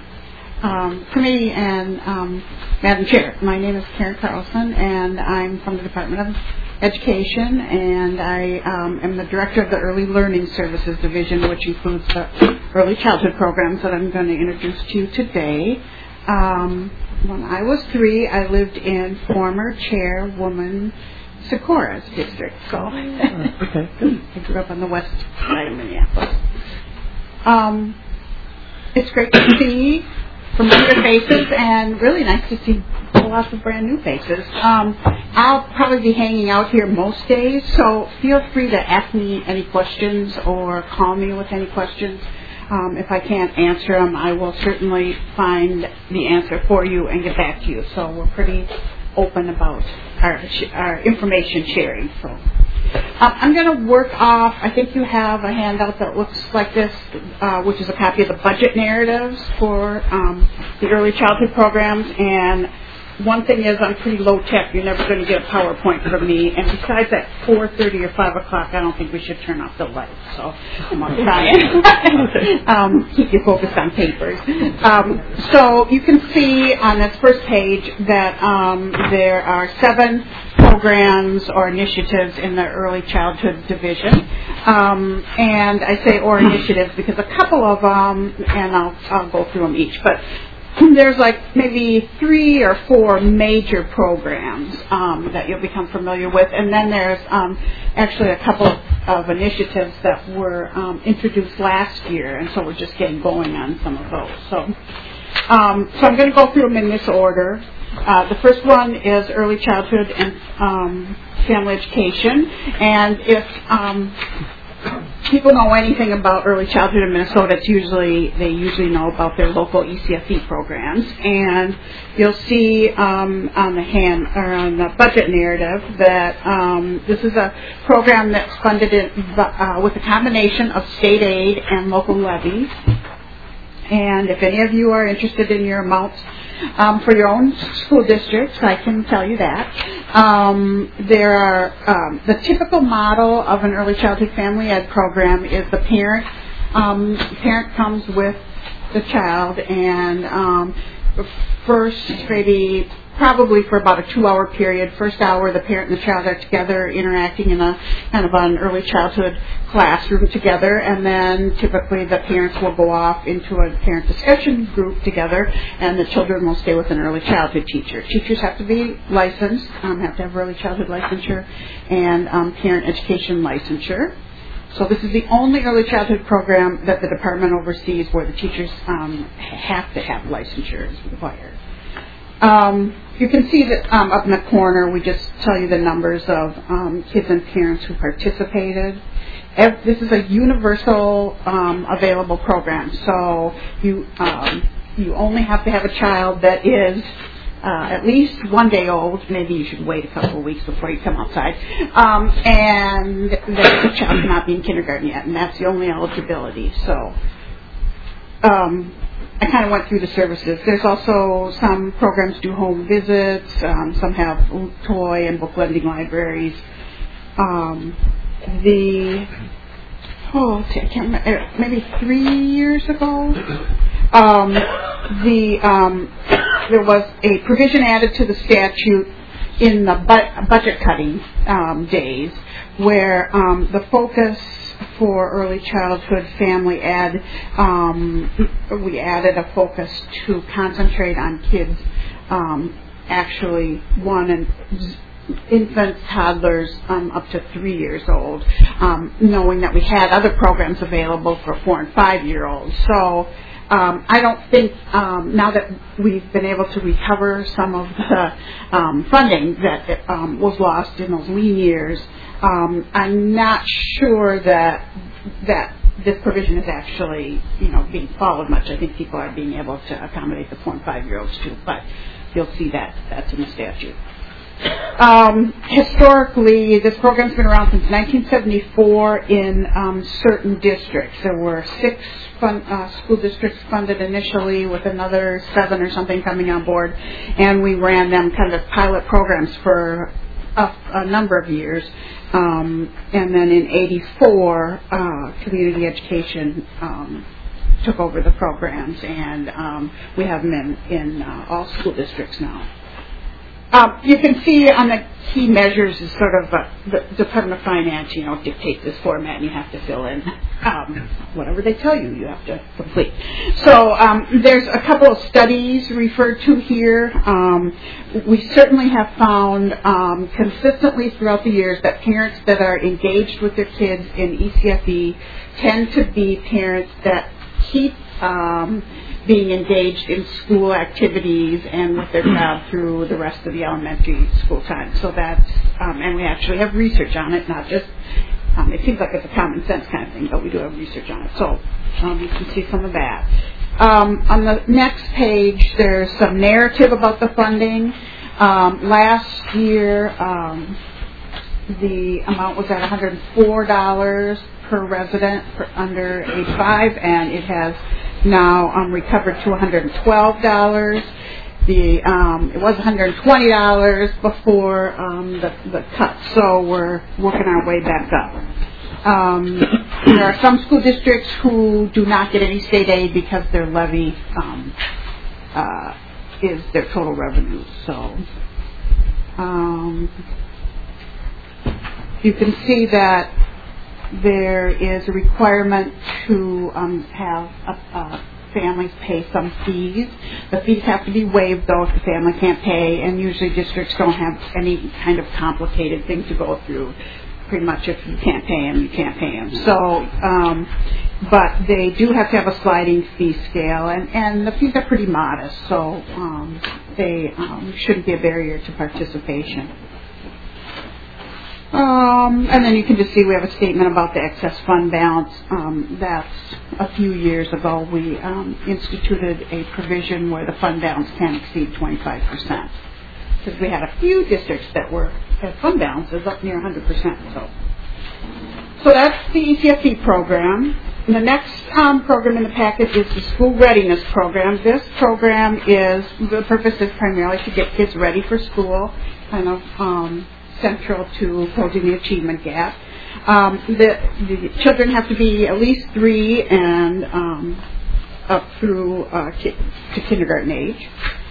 Committee and Madam Chair, my name is Karen Carlson, and I'm from the Department of Education, and I am the Director of the Early Learning Services Division, which includes the early childhood programs that I'm going to introduce to you today. When I was 3, I lived in former Chairwoman Sikora's district, so okay. I grew up on the west side of Minneapolis. It's great to see familiar faces and really nice to see lots of brand new faces. I'll probably be hanging out here most days, so feel free to ask me any questions or call me with any questions. If I can't answer them, I will certainly find the answer for you and get back to you. So we're pretty open about our information sharing. So I'm going to work off, I think you have a handout that looks like this, which is a copy of the budget narratives for the early childhood programs. And one thing is I'm pretty low tech. You're never going to get a PowerPoint from me. And besides at 4:30 or 5 o'clock, I don't think we should turn off the lights. So I'm going to try and keep you focused on papers. So you can see on this first page that there are 7 programs or initiatives in the early childhood division. And I say or initiatives because a couple of them, and I'll go through them each, but there's like maybe 3 or 4 major programs that you'll become familiar with, and then there's actually a couple of initiatives that were introduced last year, and so we're just getting going on some of those. So I'm going to go through them in this order. The first one is early childhood and family education, and if people know anything about early childhood in Minnesota, they usually know about their local ECFE programs. And you'll see on the budget narrative that this is a program that's funded with a combination of state aid and local levies. And if any of you are interested in your amounts for your own school districts, I can tell you that. There are the typical model of an early childhood family ed program is the parent comes with the child, and first probably for about a 2-hour period. First hour, the parent and the child are together interacting in a kind of an early childhood classroom together, and then typically the parents will go off into a parent discussion group together, and the children will stay with an early childhood teacher. Teachers have to be licensed, have to have early childhood licensure and parent education licensure. So this is the only early childhood program that the department oversees where the teachers have to have licensure as required. You can see that up in the corner, we just tell you the numbers of kids and parents who participated. This is a universal available program, so you only have to have a child that is at least 1 day old. Maybe you should wait a couple of weeks before you come outside, and that the child cannot be in kindergarten yet, and that's the only eligibility. So I kind of went through the services. There's also some programs do home visits. Some have toy and book lending libraries. I can't remember, maybe 3 years ago, there was a provision added to the statute in the budget cutting days where the focus for early childhood family ed, we added a focus to concentrate on kids actually infants, toddlers up to 3 years old, knowing that we had other programs available for 4 and 5-year-olds. So I don't think now that we've been able to recover some of the funding that was lost in those lean years, I'm not sure that this provision is actually being followed much. I think people are being able to accommodate the 4 and 5-year-olds too, but you'll see that that's in the statute. Historically, this program's been around since 1974 in certain districts. There were 6 school districts funded initially, with another 7 or something coming on board, and we ran them kind of pilot programs for a number of years. And then in '84, community education took over the programs, and we have them in all school districts now. You can see on the key measures is sort of the Department of Finance, dictates this format, and you have to fill in whatever they tell you have to complete. So there's a couple of studies referred to here. We certainly have found consistently throughout the years that parents that are engaged with their kids in ECFE tend to be parents that keep being engaged in school activities and with their child through the rest of the elementary school time. So that's, and we actually have research on it, not just, it seems like it's a common sense kind of thing, but we do have research on it. So you can see some of that. On the next page, there's some narrative about the funding. Last year, the amount was at $104 per resident under age 5, and it has now recovered to $112. It was $120 before the cut, so we're working our way back up. There are some school districts who do not get any state aid because their levy is their total revenue. So you can see that there is a requirement to have families pay some fees. The fees have to be waived, though, if the family can't pay, and usually districts don't have any kind of complicated thing to go through. Pretty much if you can't pay them, you can't pay them. So, but they do have to have a sliding fee scale, and the fees are pretty modest, so they shouldn't be a barrier to participation. And then you can just see we have a statement about the excess fund balance. That's a few years ago we instituted a provision where the fund balance can't exceed 25%. Because we had a few districts that had fund balances up near 100%. So that's the ECFE program. And the next program in the package is the School Readiness Program. This program the purpose is primarily to get kids ready for school, kind of central to closing the achievement gap. The children have to be at least 3 and up through to kindergarten age.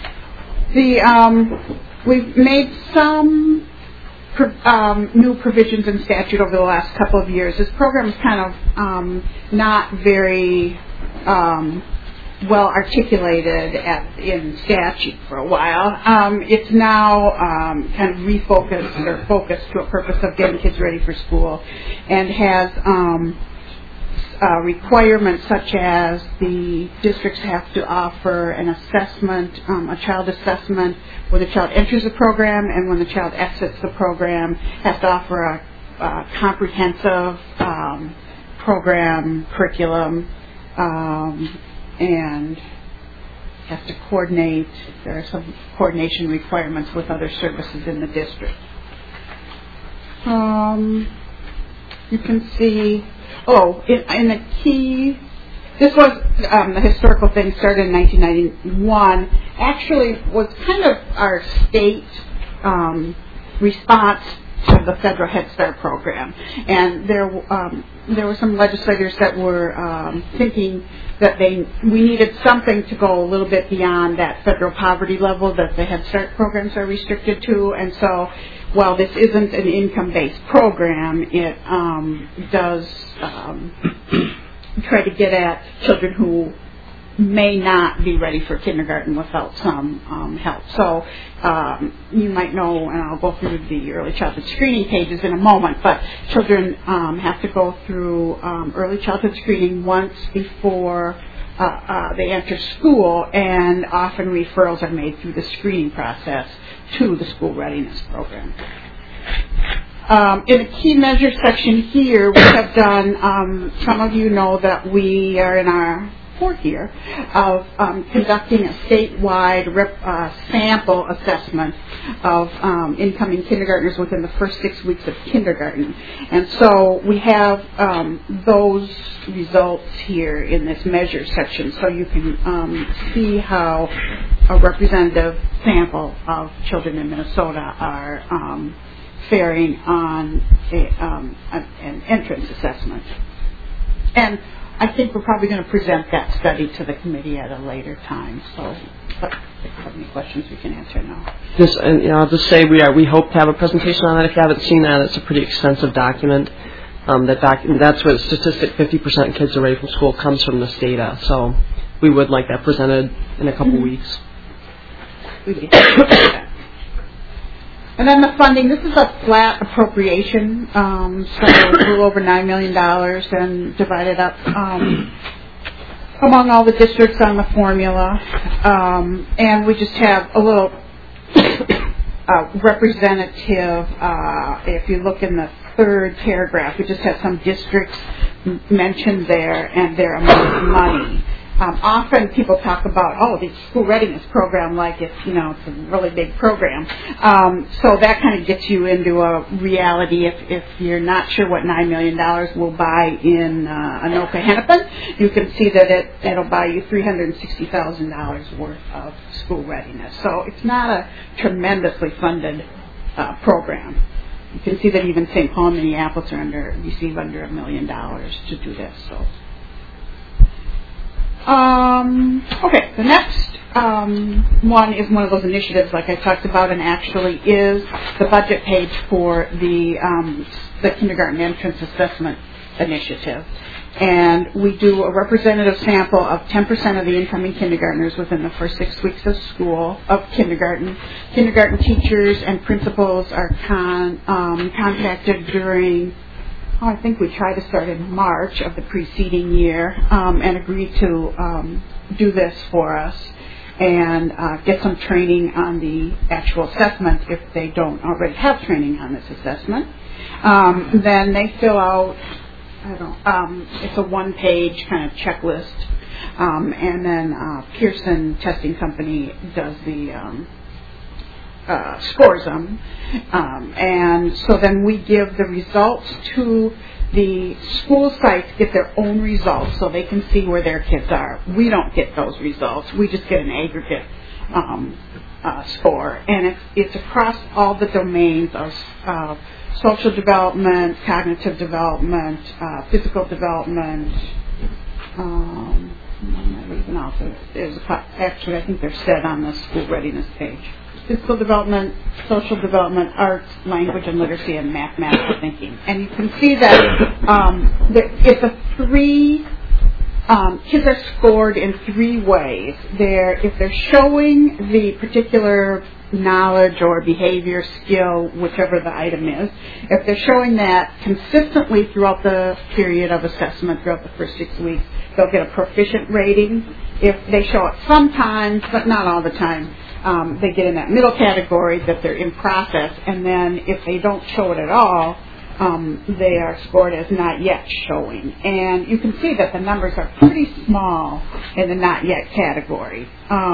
We've made some new provisions in statute over the last couple of years. This program is kind of not very well articulated in statute for a while. It's now kind of refocused or focused to a purpose of getting kids ready for school, and has requirements such as the districts have to offer an assessment, a child assessment, when the child enters the program and when the child exits the program, has to offer a comprehensive program curriculum, and has to coordinate. There are some coordination requirements with other services in the district. You can see, in the key, this was the historical thing started in 1991. Actually was kind of our state response to the federal Head Start program. And there were some legislators that were thinking that we needed something to go a little bit beyond that federal poverty level that the Head Start programs are restricted to. And so while this isn't an income-based program, it does try to get at children who may not be ready for kindergarten without some help. So you might know, and I'll go through the early childhood screening pages in a moment, but children have to go through early childhood screening once before they enter school, and often referrals are made through the screening process to the school readiness program. In the key measures section here, we have done, some of you know that we are in our 4th year of conducting a statewide sample assessment of incoming kindergartners within the first 6 weeks of kindergarten. And so we have those results here in this measure section, so you can see how a representative sample of children in Minnesota are faring on an entrance assessment. And I think we're probably going to present that study to the committee at a later time. So, but if you have any questions, we can answer now. I'll just say we hope to have a presentation on that. If you haven't seen that, it's a pretty extensive document. That's what statistic 50% of kids are ready from school comes from this data. So we would like that presented in a couple weeks. And then the funding, this is a flat appropriation, so a little over $9 million and divided up among all the districts on the formula. And we just have a little representative, if you look in the 3rd paragraph, we just have some districts mentioned there and their amount of money. Often people talk about, the school readiness program, like it's a really big program. So that kind of gets you into a reality. If you're not sure what $9 million will buy in Anoka Hennepin, you can see that it'll buy you $360,000 worth of school readiness. So it's not a tremendously funded program. You can see that even St. Paul and Minneapolis receive under $1 million to do this. So. Okay, the next one is one of those initiatives like I talked about, and actually is the budget page for the the Kindergarten Entrance Assessment Initiative. And we do a representative sample of 10% of the incoming kindergartners within the first 6 weeks of school, of kindergarten. Kindergarten teachers and principals are contacted during, I think we tried to start in March of the preceding year, and agreed to do this for us and get some training on the actual assessment if they don't already have training on this assessment. Then they fill out, it's a one-page kind of checklist, and then Pearson Testing Company does the scores them, and so then we give the results to the school sites, get their own results so they can see where their kids are. We don't get those results. We just get an aggregate score, and it's across all the domains of social development, cognitive development, physical development. I'm not leaving out. Actually, I think they're said on the school readiness page. Physical development, social development, arts, language and literacy, and mathematical thinking. And you can see that it's a three. Kids are scored in three ways. If they're showing the particular knowledge or behavior, skill, whichever the item is, if they're showing that consistently throughout the period of assessment, throughout the first 6 weeks, they'll get a proficient rating. If they show it sometimes, but not all the time, they get in that middle category that they're in process. And then if they don't show it at all, they are scored as not yet showing. And you can see that the numbers are pretty small in the not yet category.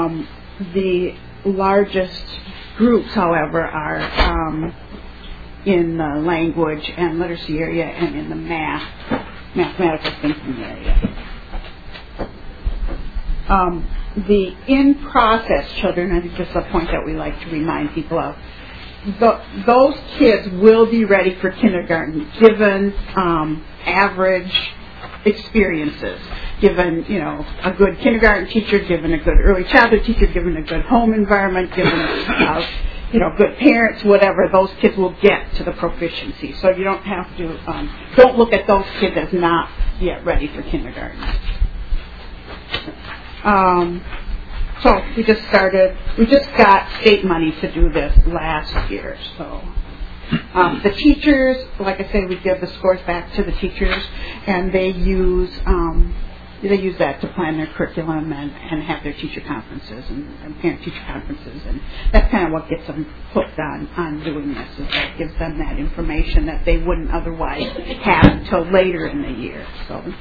The largest groups, however, are in the language and literacy area and in the mathematical thinking area. The in-process children, I think this is a point that we like to remind people of, those kids will be ready for kindergarten given average experiences, given a good kindergarten teacher, given a good early childhood teacher, given a good home environment, given good parents, whatever, those kids will get to the proficiency. So you don't have to don't look at those kids as not yet ready for kindergarten. So we just got state money to do this last year. So the teachers, like I say, we give the scores back to the teachers, and they use that to plan their curriculum and have their teacher conferences and parent-teacher conferences, and that's kind of what gets them hooked on doing this. Is that gives them that information that they wouldn't otherwise have until later in the year. So.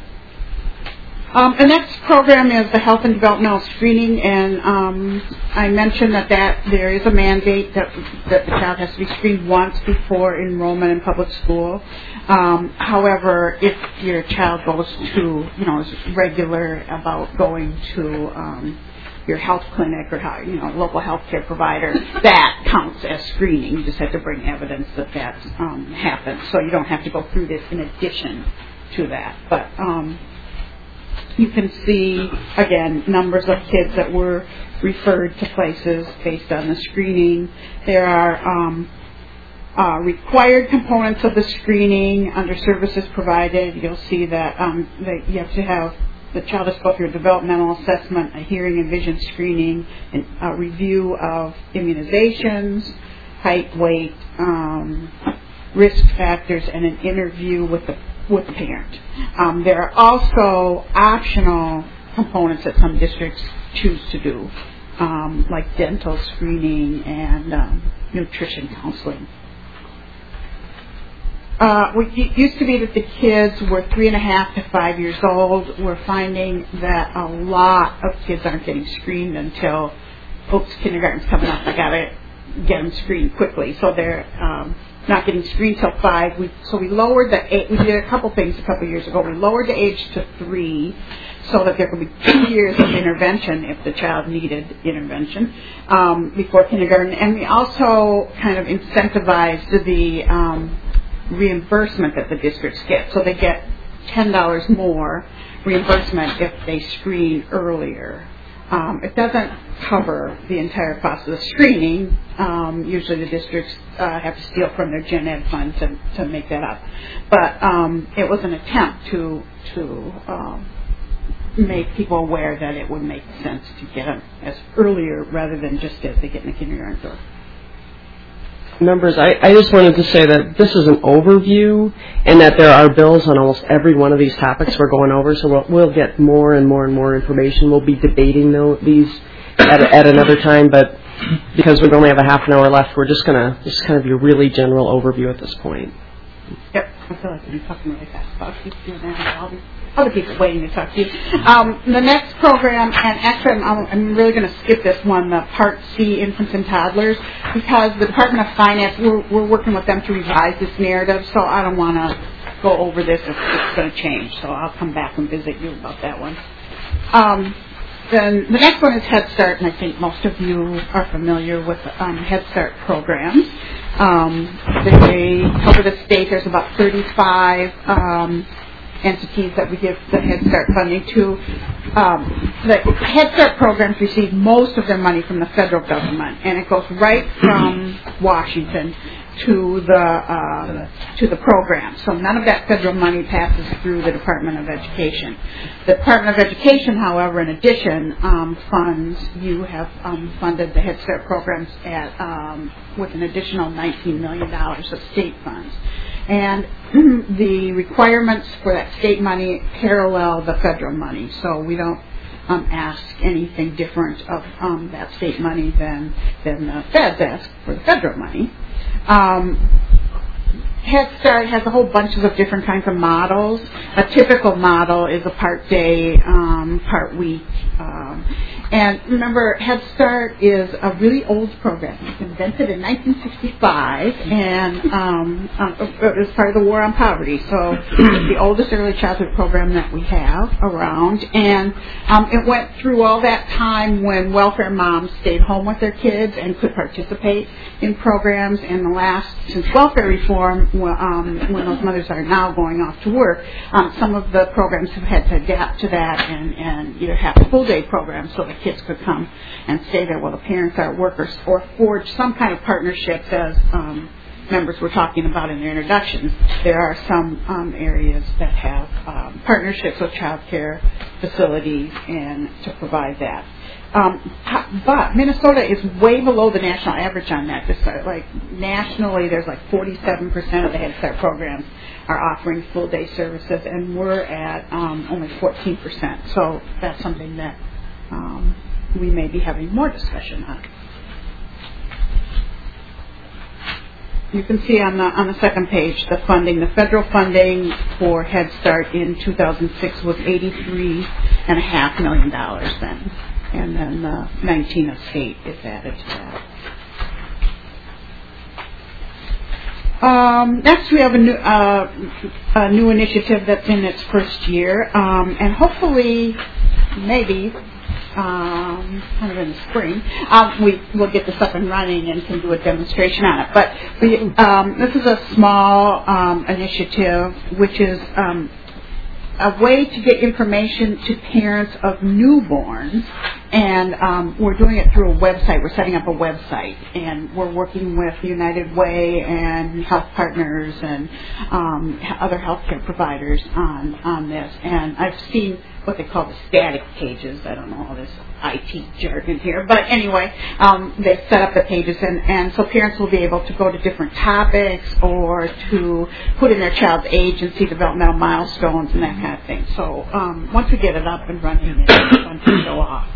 The next program is the health and developmental screening, and I mentioned that there is a mandate that the child has to be screened once before enrollment in public school. However, if your child goes to, is regular about going to your health clinic or local health care provider, that counts as screening. You just have to bring evidence that happened, so you don't have to go through this in addition to that. But you can see, again, numbers of kids that were referred to places based on the screening. There are required components of the screening under services provided. You'll see that you have to have the child has to go through a developmental assessment, a hearing and vision screening, and a review of immunizations, height, weight, risk factors, and an interview with the parent. There are also optional components that some districts choose to do, like dental screening and nutrition counseling. It used to be that the kids were 3.5 to 5 years old. We're finding that a lot of kids aren't getting screened until, kindergarten's coming up. I gotta get them screened quickly. So they're not getting screened till 5. So we lowered the age. We did a couple things a couple years ago. We lowered the age to 3 so that there could be 2 years of intervention if the child needed intervention before kindergarten. And we also kind of incentivized the reimbursement that the districts get. So they get $10 more reimbursement if they screen earlier. It doesn't cover the entire cost of the screening. Usually the districts have to steal from their gen ed fund to make that up. But it was an attempt to make people aware that it would make sense to get them as earlier rather than just as they get in the kindergarten door. Members, I just wanted to say that this is an overview and that there are bills on almost every one of these topics we're going over, so we'll get more and more and more information. We'll be debating these at another time, but because we only have a half an hour left, we're just going to kind of do a really general overview at this point. Yep, I feel like I'm talking really fast. I'll keep doing that. All these other people waiting to talk to you. The next program, and actually I'm really going to skip this one, the Part C, infants and toddlers, because the Department of Finance, we're working with them to revise this narrative, so I don't want to go over this if it's going to change, so I'll come back and visit you about that one. Then the next one is Head Start, and I think most of you are familiar with Head Start programs. They cover the state. There's about 35 entities that we give the Head Start funding to. The Head Start programs receive most of their money from the federal government, and it goes right from Washington to the program. So none of that federal money passes through the Department of Education. The Department of Education, however, in addition, funds, you have funded the Head Start programs with an additional $19 million of state funds. And the requirements for that state money parallel the federal money. So we don't ask anything different of that state money than the feds ask for the federal money. Head Start has a whole bunch of different kinds of models. A typical model is a part day, part week. And remember, Head Start is a really old program. It was invented in 1965, and it was part of the War on Poverty. So it's the oldest early childhood program that we have around. And it went through all that time when welfare moms stayed home with their kids and could participate in programs. And since welfare reform, when those mothers are now going off to work, some of the programs have had to adapt to that and either have full day programs so the kids could come and stay there while the parents are at work, or forge some kind of partnerships, as members were talking about in their introductions. There are some areas that have partnerships with child care facilities and to provide that. But Minnesota is way below the national average on that. Just like nationally, there's like 47% of the Head Start programs are offering full day services, and we're at only 14%. So that's something that we may be having more discussion on. You can see on the second page the funding. The federal funding for Head Start in 2006 was $83.5 million then. And then 19 of state is added to that. Next, we have a new initiative that's in its first year, and hopefully, maybe, kind of in the spring, we'll get this up and running and can do a demonstration on it. But this is a small initiative, which is a way to get information to parents of newborns, and we're doing it through a website. We're setting up a website, and we're working with United Way and Health Partners and other healthcare providers on this. And I've seen what they call the static pages. I don't know all this IT jargon here, but anyway, they've set up the pages, and so parents will be able to go to different topics or to put in their child's age and see developmental milestones and that kind of thing. So once we get it up and running, it's fun to show off.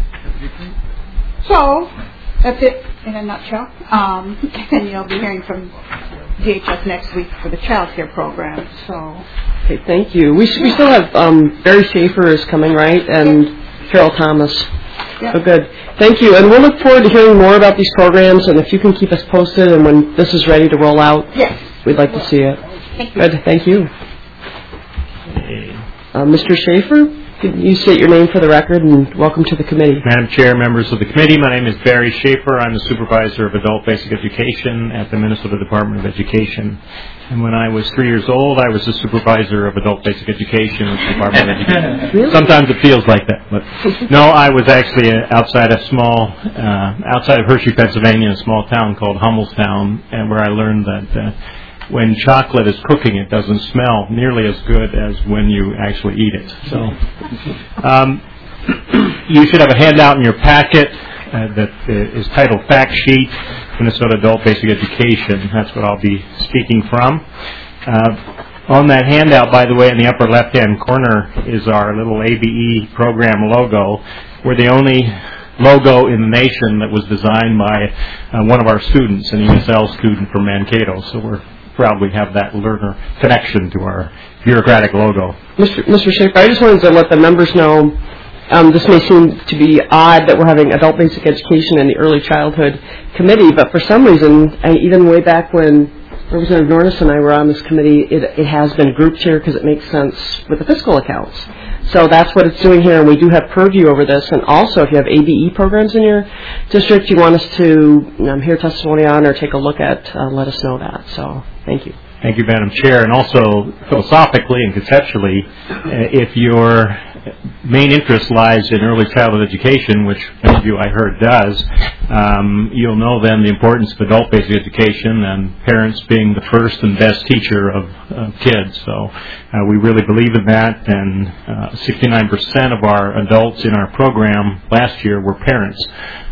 So that's it in a nutshell. And you'll be hearing from DHS next week for the child care program. So. Okay, thank you. We still have Barry Schaefer is coming, right? And Carol Thomas. Yep. So good. Thank you. And we'll look forward to hearing more about these programs, and if you can keep us posted and when this is ready to roll out, yes, we'd like to see it. Thank you. Good. Thank you. Mr. Schaefer? Could you state your name for the record and welcome to the committee? Madam Chair, members of the committee, my name is Barry Schaefer. I'm the supervisor of adult basic education at the Minnesota Department of Education. And when I was 3 years old, I was the supervisor of adult basic education at the Department of Education. Really? Sometimes it feels like that, but no, I was actually outside of Hershey, Pennsylvania, in a small town called Hummelstown, and where I learned that when chocolate is cooking, it doesn't smell nearly as good as when you actually eat it. So, you should have a handout in your packet that is titled Fact Sheet, Minnesota Adult Basic Education. That's what I'll be speaking from. On that handout, by the way, in the upper left-hand corner is our little ABE program logo. We're the only logo in the nation that was designed by one of our students, an ESL student from Mankato. So we're proud we have that learner connection to our bureaucratic logo. Mr. Schaefer, I just wanted to let the members know, this may seem to be odd that we're having adult basic education in the early childhood committee, but for some reason, even way back when Representative Nornis and I were on this committee, it has been grouped here because it makes sense with the fiscal accounts. So that's what it's doing here, and we do have purview over this. And also, if you have ABE programs in your district you want us to hear testimony on or take a look at, let us know that. So, thank you. Thank you, Madam Chair. And also, philosophically and conceptually, if your main interest lies in early childhood education, which many of you I heard does, you'll know then the importance of adult basic education and parents being the first and best teacher of kids. So we really believe in that, and 69% of our adults in our program last year were parents.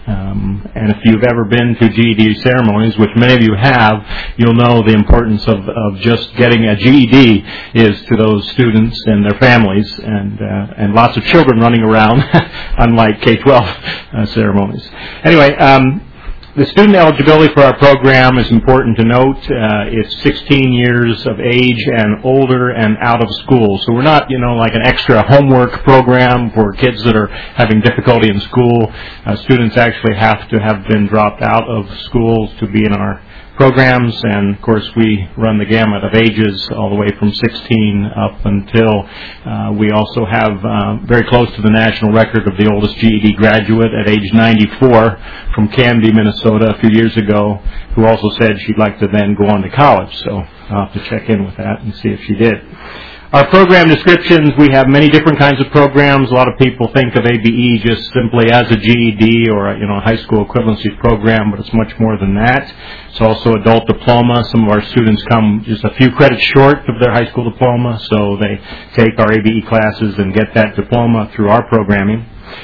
And if you've ever been to GED ceremonies, which many of you have, you'll know the importance of just getting a GED is to those students and their families, and lots of children running around, unlike K-12 ceremonies. Anyway, the student eligibility for our program is important to note. It's 16 years of age and older and out of school. So we're not, like an extra homework program for kids that are having difficulty in school. Students actually have to have been dropped out of schools to be in our programs, and of course we run the gamut of ages all the way from 16 up until we also have very close to the national record of the oldest GED graduate at age 94 from Canby, Minnesota a few years ago, who also said she'd like to then go on to college. So I'll have to check in with that and see if she did. Our program descriptions, we have many different kinds of programs. A lot of people think of ABE just simply as a GED or a high school equivalency program, but it's much more than that. It's also adult diploma. Some of our students come just a few credits short of their high school diploma, so they take our ABE classes and get that diploma through our programming.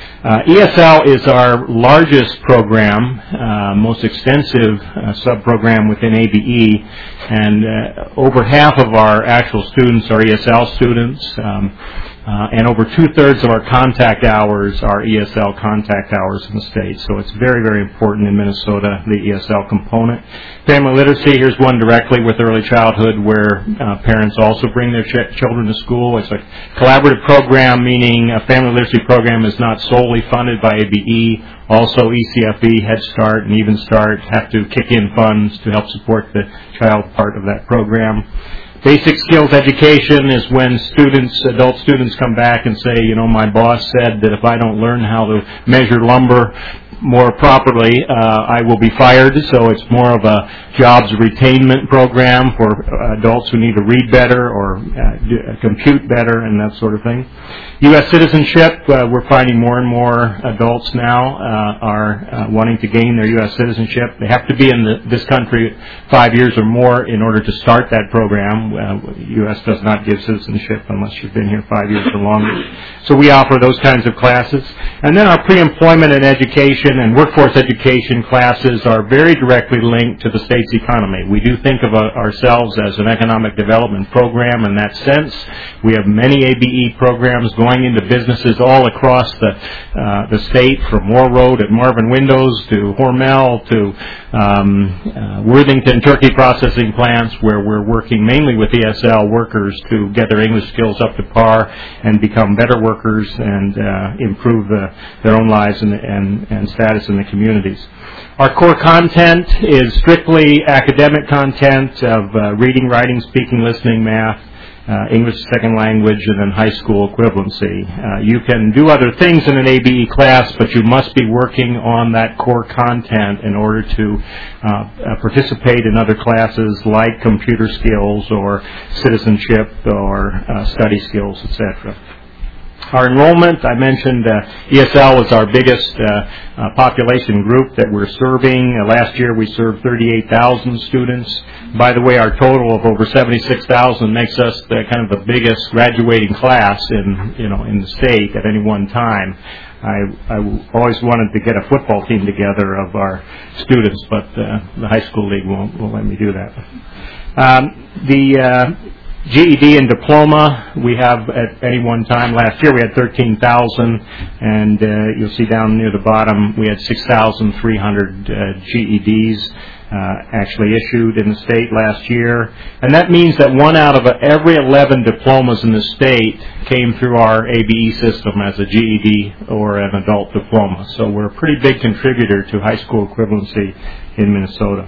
ESL is our largest program, most extensive sub-program within ABE, and over half of our actual students are ESL students, and over two-thirds of our contact hours are ESL contact hours in the state. So it's very, very important in Minnesota, the ESL component. Family literacy, here's one directly with early childhood where parents also bring their children to school. It's a collaborative program, meaning a family literacy program is not solely funded by ABE. Also, ECFE, Head Start, and Even Start have to kick in funds to help support the child part of that program. Basic skills education is when adult students come back and say, my boss said that if I don't learn how to measure lumber more properly, I will be fired. So it's more of a jobs retainment program for adults who need to read better or compute better and that sort of thing. U.S. citizenship, we're finding more and more adults now are wanting to gain their U.S. citizenship. They have to be in this country 5 years or more in order to start that program. U.S. does not give citizenship unless you've been here 5 years or longer. So we offer those kinds of classes. And then our pre-employment and education and workforce education classes are very directly linked to the state's economy. We do think of ourselves as an economic development program in that sense. We have many ABE programs going into businesses all across the state, from Moore Road at Marvin Windows to Hormel to Worthington turkey processing plants, where we're working mainly with ESL workers to get their English skills up to par and become better workers and improve their own lives and status in the communities. Our core content is strictly academic content of reading, writing, speaking, listening, math, English as a second language, and then high school equivalency. You can do other things in an ABE class, but you must be working on that core content in order to participate in other classes like computer skills or citizenship or study skills, etc. Our enrollment, I mentioned ESL is our biggest population group that we're serving. Last year we served 38,000 students. By the way, our total of over 76,000 makes us kind of the biggest graduating class in the state at any one time. I always wanted to get a football team together of our students, but the high school league won't let me do that. The GED and diploma, we have at any one time. Last year we had 13,000, and you'll see down near the bottom we had 6,300 GEDs actually issued in the state last year. And that means that 1 out of every 11 diplomas in the state came through our ABE system as a GED or an adult diploma. So we're a pretty big contributor to high school equivalency in Minnesota.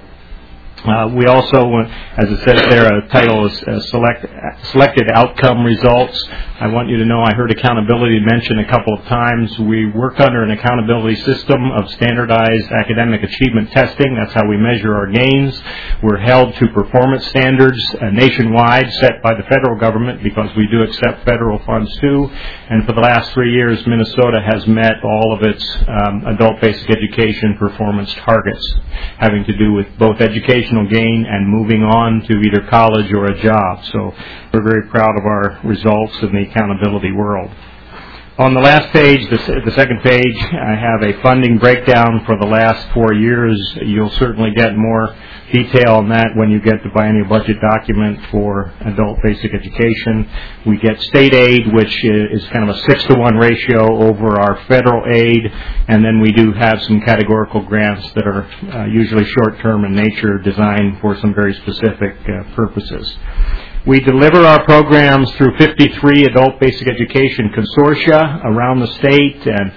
We also, as it says there, a title is selected outcome results. I want you to know I heard accountability mentioned a couple of times. We work under an accountability system of standardized academic achievement testing. That's how we measure our gains. We're held to performance standards nationwide set by the federal government because we do accept federal funds too. And for the last 3 years, Minnesota has met all of its adult basic education performance targets having to do with both educational gain and moving on to either college or a job. So we're very proud of our results in the accountability world. On the last page, the second page, I have a funding breakdown for the last 4 years. You'll certainly get more detail on that when you get the biennial budget document for adult basic education. We get state aid, which is kind of a 6-to-1 ratio over our federal aid, and then we do have some categorical grants that are usually short-term in nature, designed for some very specific purposes. We deliver our programs through 53 adult basic education consortia around the state, and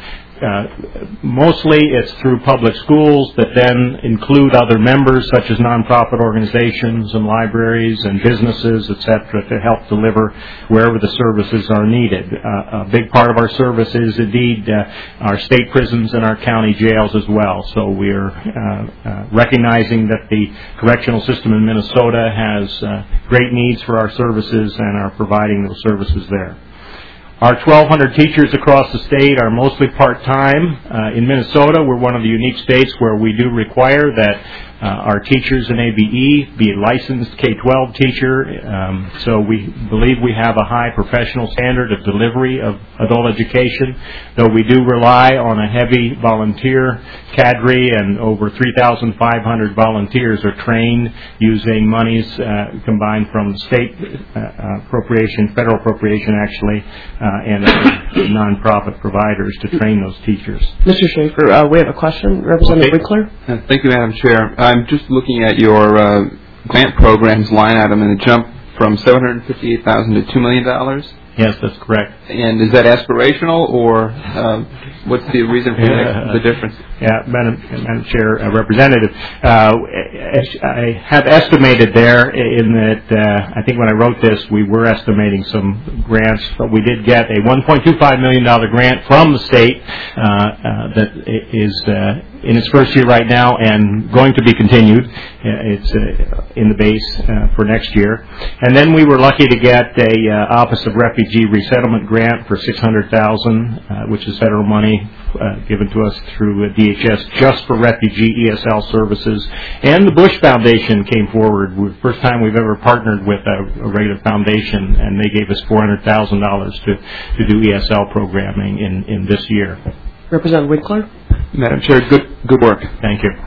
mostly it's through public schools that then include other members such as nonprofit organizations and libraries and businesses, etc., to help deliver wherever the services are needed. A big part of our service is indeed our state prisons and our county jails as well. So we're recognizing that the correctional system in Minnesota has great needs for our services and are providing those services there. Our 1,200 teachers across the state are mostly part-time. In Minnesota, we're one of the unique states where we do require that our teachers in ABE be a licensed K-12 teacher. So we believe we have a high professional standard of delivery of adult education, though we do rely on a heavy volunteer cadre, and over 3,500 volunteers are trained using monies combined from state appropriation, federal appropriation actually, and nonprofit providers to train those teachers. Mr. Schaefer, we have a question. Representative Winkler? Thank you, Madam Chair. I'm just looking at your grant programs line item, and it jumped from $758,000 to $2 million. Yes, that's correct. And is that aspirational, or what's the reason for the difference? Yeah, Madam Chair, Representative, I have estimated there in that I think when I wrote this, we were estimating some grants, but we did get a $1.25 million grant from the state that is in its first year right now and going to be continued. It's in the base for next year. And then we were lucky to get a Office of Refugee Resettlement grant for $600,000, which is federal money given to us through DHS just for refugee ESL services. And the Bush Foundation came forward. First time we've ever partnered with a regular foundation, and they gave us $400,000 to do ESL programming in this year. Representative Winkler? Madam Chair, good work. Thank you.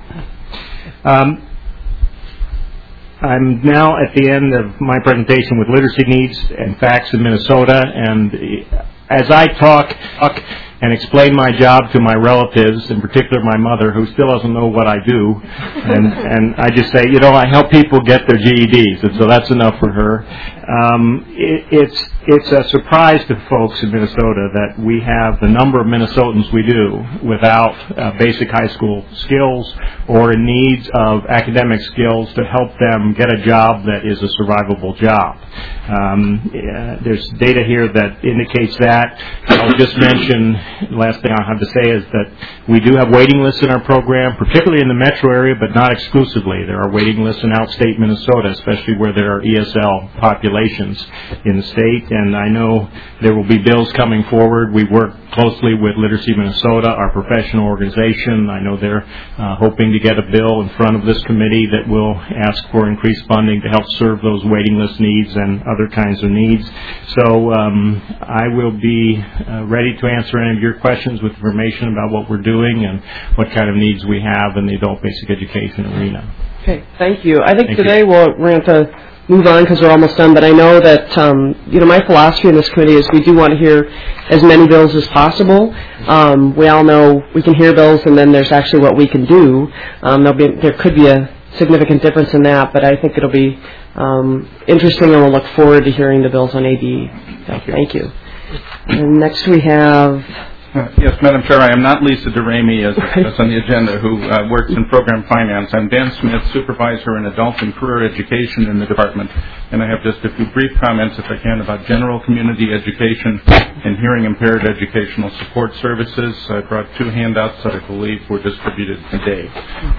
I'm now at the end of my presentation with literacy needs and facts in Minnesota, and as I talk and explain my job to my relatives, in particular my mother, who still doesn't know what I do, and I just say, I help people get their GEDs, and so that's enough for her. It's a surprise to folks in Minnesota that we have the number of Minnesotans we do without basic high school skills or in needs of academic skills to help them get a job that is a survivable job. There's data here that indicates that. I'll just mention, the last thing I'll have to say is that we do have waiting lists in our program, particularly in the metro area, but not exclusively. There are waiting lists in outstate Minnesota, especially where there are ESL populations in the state, and I know there will be bills coming forward. We work closely with Literacy Minnesota, our professional organization. I know they're hoping to get a bill in front of this committee that will ask for increased funding to help serve those waiting list needs and other kinds of needs. So I will be ready to answer any of your questions with information about what we're doing and what kind of needs we have in the adult basic education arena. Okay, thank you. I think today we're going to move on because we're almost done, but I know that, my philosophy in this committee is we do want to hear as many bills as possible. We all know we can hear bills and then there's actually what we can do. There could be a significant difference in that, but I think it'll be interesting and we'll look forward to hearing the bills on ADE. Thank you. And next we have... Yes, Madam Chair, I am not Lisa DeRamy, as on the agenda, who works in program finance. I'm Dan Smith, supervisor in adult and career education in the department, and I have just a few brief comments, if I can, about general community education and hearing impaired educational support services. I brought 2 handouts that I believe were distributed today.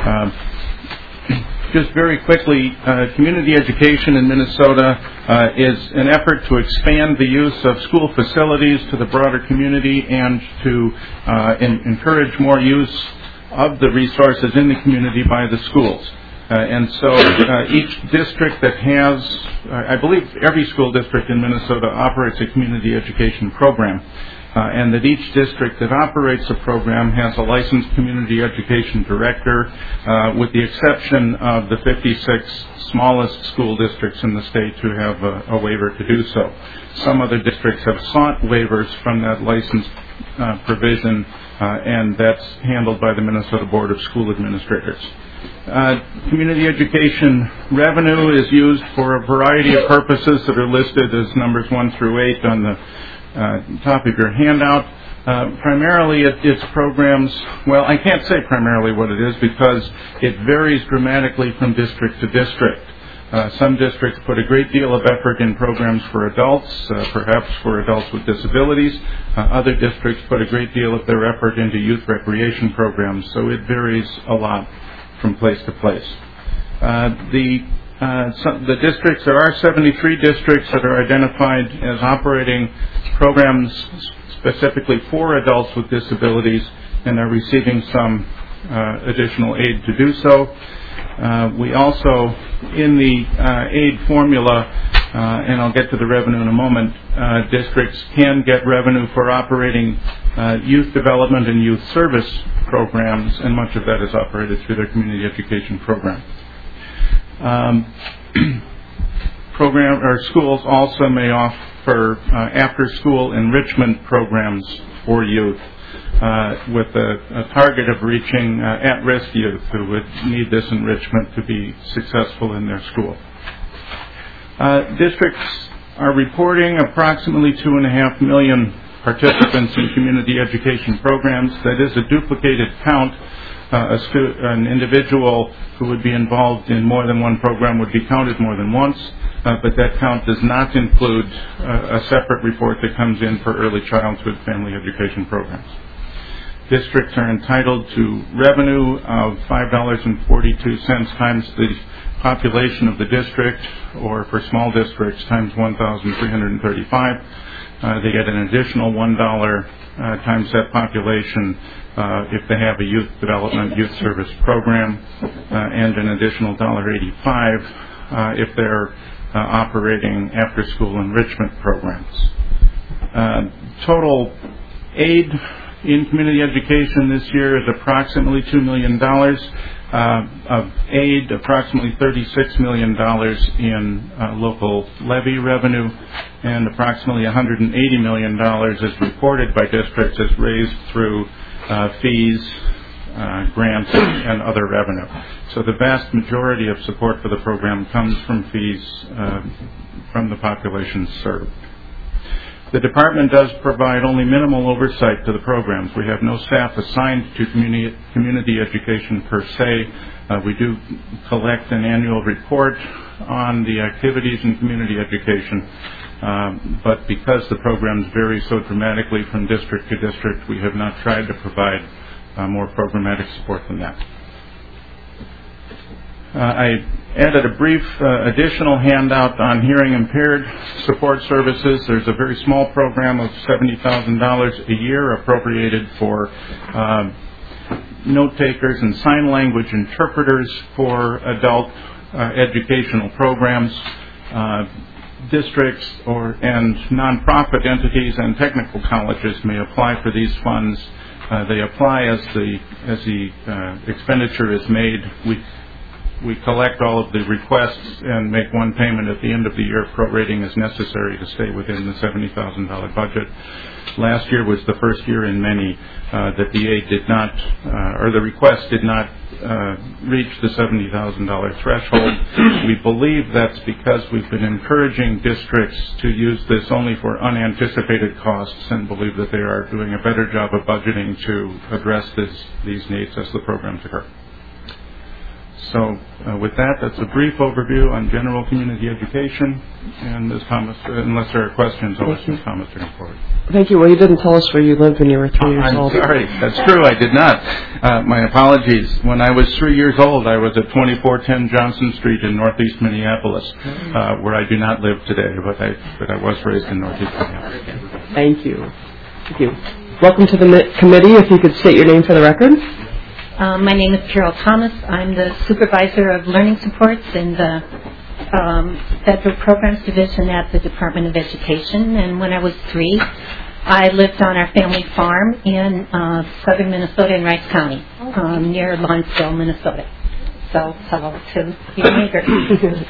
Just very quickly, community education in Minnesota is an effort to expand the use of school facilities to the broader community and to encourage more use of the resources in the community by the schools. And so each district that has, I believe every school district in Minnesota operates a community education program. And that each district that operates a program has a licensed community education director, with the exception of the 56 smallest school districts in the state who have a waiver to do so. Some other districts have sought waivers from that licensed provision, and that's handled by the Minnesota Board of School Administrators. Community education revenue is used for a variety of purposes that are listed as numbers 1 through 8 on the top of your handout. Primarily it's programs, well, I can't say primarily what it is because it varies dramatically from district to district. Some districts put a great deal of effort in programs for adults, perhaps for adults with disabilities. Other districts put a great deal of their effort into youth recreation programs, so it varies a lot from place to place. The districts, there are 73 districts that are identified as operating programs specifically for adults with disabilities and are receiving some additional aid to do so. We also, in the aid formula, and I'll get to the revenue in a moment, districts can get revenue for operating youth development and youth service programs, and much of that is operated through their community education program. Schools also may offer after-school enrichment programs for youth with a target of reaching at-risk youth who would need this enrichment to be successful in their school. Districts are reporting approximately 2.5 million participants in community education programs. That is a duplicated count. An individual who would be involved in more than one program would be counted more than once, but that count does not include a separate report that comes in for early childhood family education programs. Districts are entitled to revenue of $5.42 times the population of the district, or for small districts times 1,335. They get an additional $1 times that population if they have a youth development, youth service program, and an additional $1.85 if they're operating after-school enrichment programs. Total aid in community education this year is approximately $2 million. Of aid, approximately $36 million in local levy revenue, and approximately $180 million is reported by districts as raised through fees grants and other revenue. So the vast majority of support for the program comes from fees from the population served. The department does provide only minimal oversight to the programs. We have no staff assigned to community education per se. We do collect an annual report on the activities in community education, but because the programs vary so dramatically from district to district, we have not tried to provide more programmatic support than that. I added a brief additional handout on hearing impaired support services. There's a very small program of $70,000 a year appropriated for note takers and sign language interpreters for adult educational programs. Districts and nonprofit entities and technical colleges may apply for these funds. They apply as the expenditure is made. We collect all of the requests and make one payment at the end of the year, prorating as necessary to stay within the $70,000 budget. Last year was the first year in many that the aid did not, or the request did not reach the $70,000 threshold. We believe that's because we've been encouraging districts to use this only for unanticipated costs and believe that they are doing a better job of budgeting to address these needs as the programs occur. So with that, that's a brief overview on general community education. And Ms. Thomas, unless there are questions, I'll let Ms. Thomas take it forward. Thank you. Well, you didn't tell us where you lived when you were 3 years old. I'm sorry. That's true. I did not. My apologies. When I was 3 years old, I was at 2410 Johnson Street in northeast Minneapolis, where I do not live today, but I was raised in northeast Minneapolis. Thank you. Thank you. Welcome to the committee. If you could state your name for the record. My name is Carol Thomas. I'm the supervisor of learning supports in the Federal Programs Division at the Department of Education. And when I was 3, I lived on our family farm in southern Minnesota in Rice County, near Lawrenceville, Minnesota. So hello to your neighbor.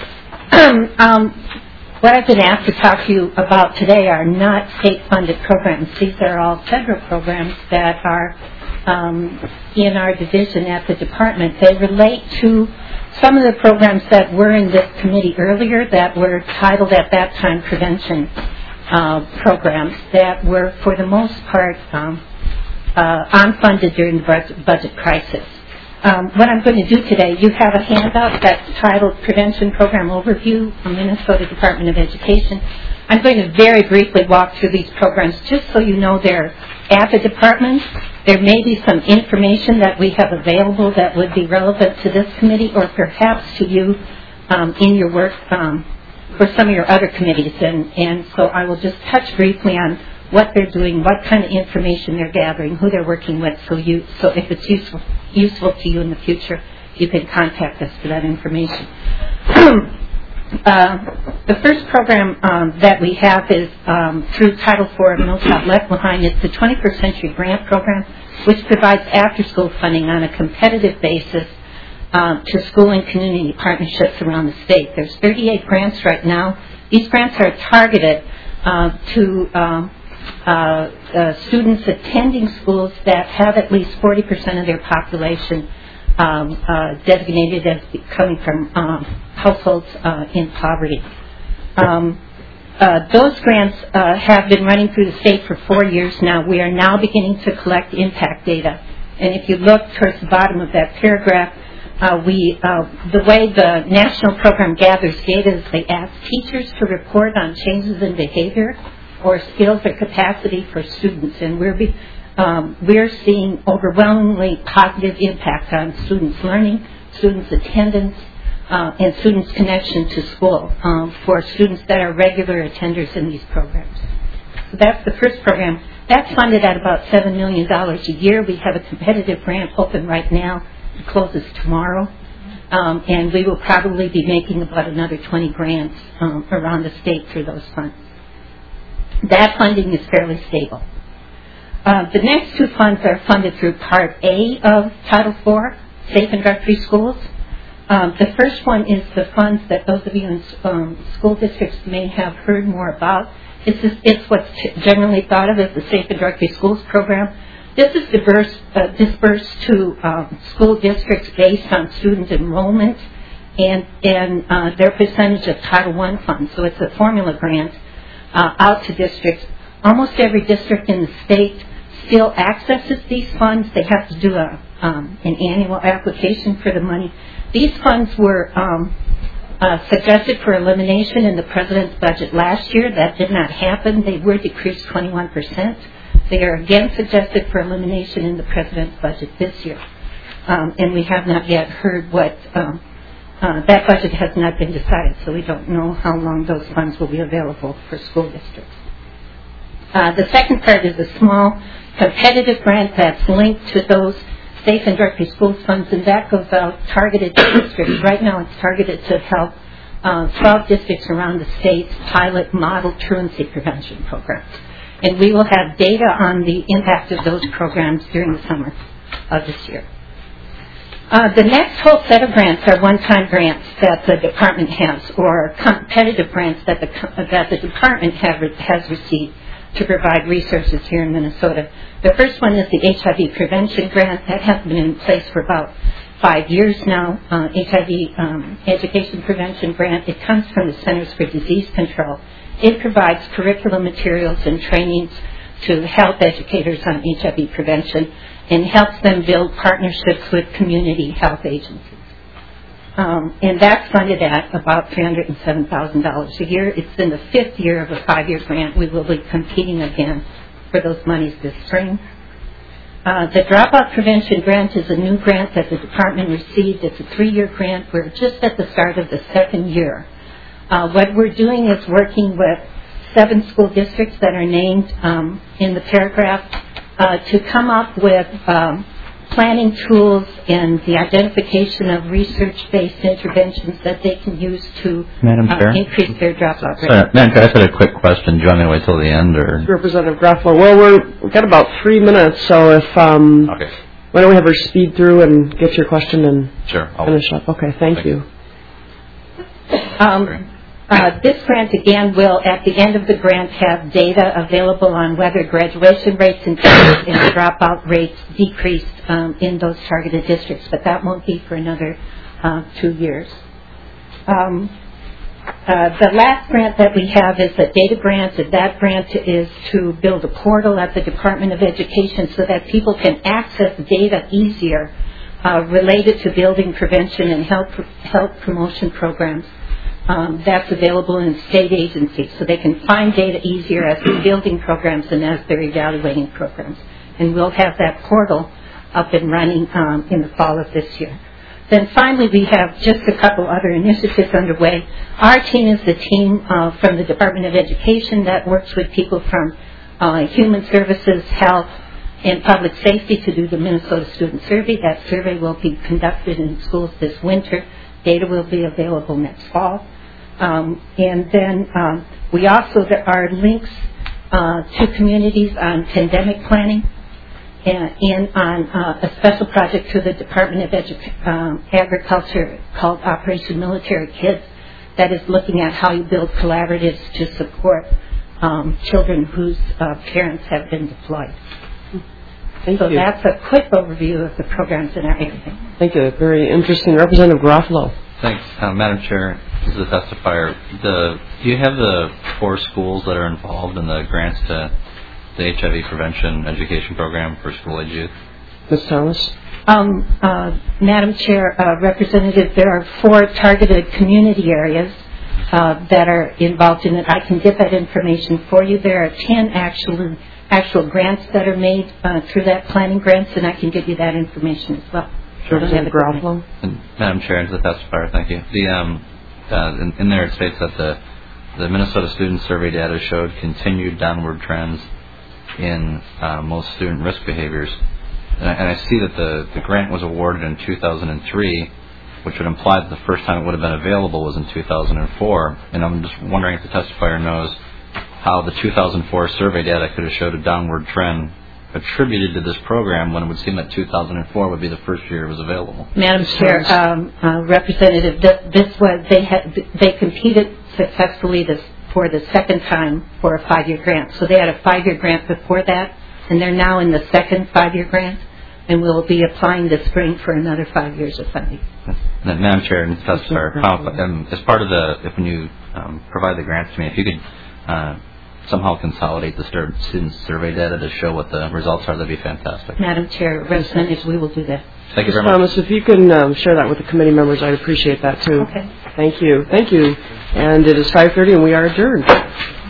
What I've been asked to talk to you about today are not state-funded programs. These are all federal programs that are in our division at the department. They relate to some of the programs that were in this committee earlier that were titled at that time prevention programs that were, for the most part, unfunded during the budget crisis. What I'm going to do today, you have a handout that's titled Prevention Program Overview from Minnesota Department of Education. I'm going to very briefly walk through these programs just so you know they're at the department. There may be some information that we have available that would be relevant to this committee or perhaps to you in your work for some of your other committees. And so I will just touch briefly on what they're doing, what kind of information they're gathering, who they're working with, so if it's useful to you in the future, you can contact us for that information. The first program that we have is through Title IV of No Child Left Behind. It's the 21st Century Grant Program, which provides after-school funding on a competitive basis to school and community partnerships around the state. There's 38 grants right now. These grants are targeted to students attending schools that have at least 40% of their population designated as coming from households in poverty. Those grants have been running through the state for 4 years now. We are now beginning to collect impact data. And if you look towards the bottom of that paragraph, the way the national program gathers data is they ask teachers to report on changes in behavior or skills or capacity for students. And we're seeing overwhelmingly positive impact on students' learning, students' attendance, and students' connection to school for students that are regular attenders in these programs. So that's the first program. That's funded at about $7 million a year. We have a competitive grant open right now. It closes tomorrow. And we will probably be making about another 20 grants around the state through those funds. That funding is fairly stable. The next two funds are funded through Part A of Title IV, Safe and Drug-Free Schools. The first one is the funds that those of you in school districts may have heard more about. It's what's generally thought of as the Safe and Drug-Free Schools program. This is dispersed to school districts based on student enrollment and their percentage of Title I funds. So it's a formula grant out to districts. Almost every district in the state still accesses these funds. They have to do an annual application for the money. These funds were suggested for elimination in the President's budget last year. That did not happen. They were decreased 21%. They are again suggested for elimination in the President's budget this year. And we have not yet heard what, that budget has not been decided, so we don't know how long those funds will be available for school districts. The second part is a small competitive grant that's linked to those Safe and Drug-Free Schools funds, and that goes out targeted to districts. Right now it's targeted to help 12 districts around the state pilot model truancy prevention programs. And we will have data on the impact of those programs during the summer of this year. The next whole set of grants are one-time grants that the department has, or competitive grants that the department has received to provide resources here in Minnesota. The first one is the HIV prevention grant. That has been in place for about 5 years now. HIV education prevention grant. It comes from the Centers for Disease Control. It provides curriculum materials and trainings to help educators on HIV prevention and helps them build partnerships with community health agencies. And that's funded at about $307,000 a year. It's in the 5th year of a 5-year grant. We will be competing again for those monies this spring. The Dropout Prevention Grant is a new grant that the department received. It's a 3-year grant. We're just at the start of the 2nd year. What we're doing is working with 7 school districts that are named in the paragraph to come up with planning tools and the identification of research-based interventions that they can use to increase their dropout rate. Sorry, Madam Chair, I just had a quick question. Do you want me to wait till the end, or? Representative Gruffalo. Well, we've got about 3 minutes, so if okay. Why don't we have her speed through and get your question and finish up? Okay, thank you. This grant, again, will, at the end of the grant, have data available on whether graduation rates increased and dropout rates decreased in those targeted districts, but that won't be for another 2 years. The last grant that we have is a data grant, and that grant is to build a portal at the Department of Education so that people can access data easier related to building prevention and health promotion programs. That's available in state agencies, so they can find data easier as they're building programs and as they're evaluating programs. And we'll have that portal up and running in the fall of this year. Then finally, we have just a couple other initiatives underway. Our team is the team from the Department of Education that works with people from Human Services, Health, and Public Safety to do the Minnesota Student Survey. That survey will be conducted in schools this winter. Data will be available next fall. And then we also, there are links to communities on pandemic planning and on a special project to the Department of Agriculture called Operation Military Kids that is looking at how you build collaboratives to support children whose parents have been deployed. Thank so you. That's a quick overview of the programs in our area. Thank you. Very interesting. Representative Gruffalo. Thanks. Madam Chair, as a testifier, do you have the 4 schools that are involved in the grants to the HIV prevention education program for school-age youth? Ms. Thomas? Madam Chair, Representative, there are 4 targeted community areas that are involved in it. I can get that information for you. There are 10 actual grants that are made through that planning grants, and I can give you that information as well. Representative Gruffalo. Madam Chair, as a testifier, thank you. In there it states that the Minnesota Student Survey data showed continued downward trends in most student risk behaviors. And I see that the grant was awarded in 2003, which would imply that the first time it would have been available was in 2004. And I'm just wondering if the testifier knows how the 2004 survey data could have showed a downward trend attributed to this program when it would seem that 2004 would be the first year it was available. Madam Chair, Representative, they competed successfully for the second time for a 5-year grant. So they had a 5-year grant before that. and they're now in the second 5-year grant, and we'll be applying this spring for another 5 years of funding. Madam Chair and Testifier, as part of when you provide the grants to me, if you could somehow consolidate the student survey data to show what the results are, that'd be fantastic. Madam Chair, Representatives, we will do that. Thank you very much. Thomas, if you can share that with the committee members, I'd appreciate that too. Okay. Thank you. Thank you. And it is 5:30 and we are adjourned.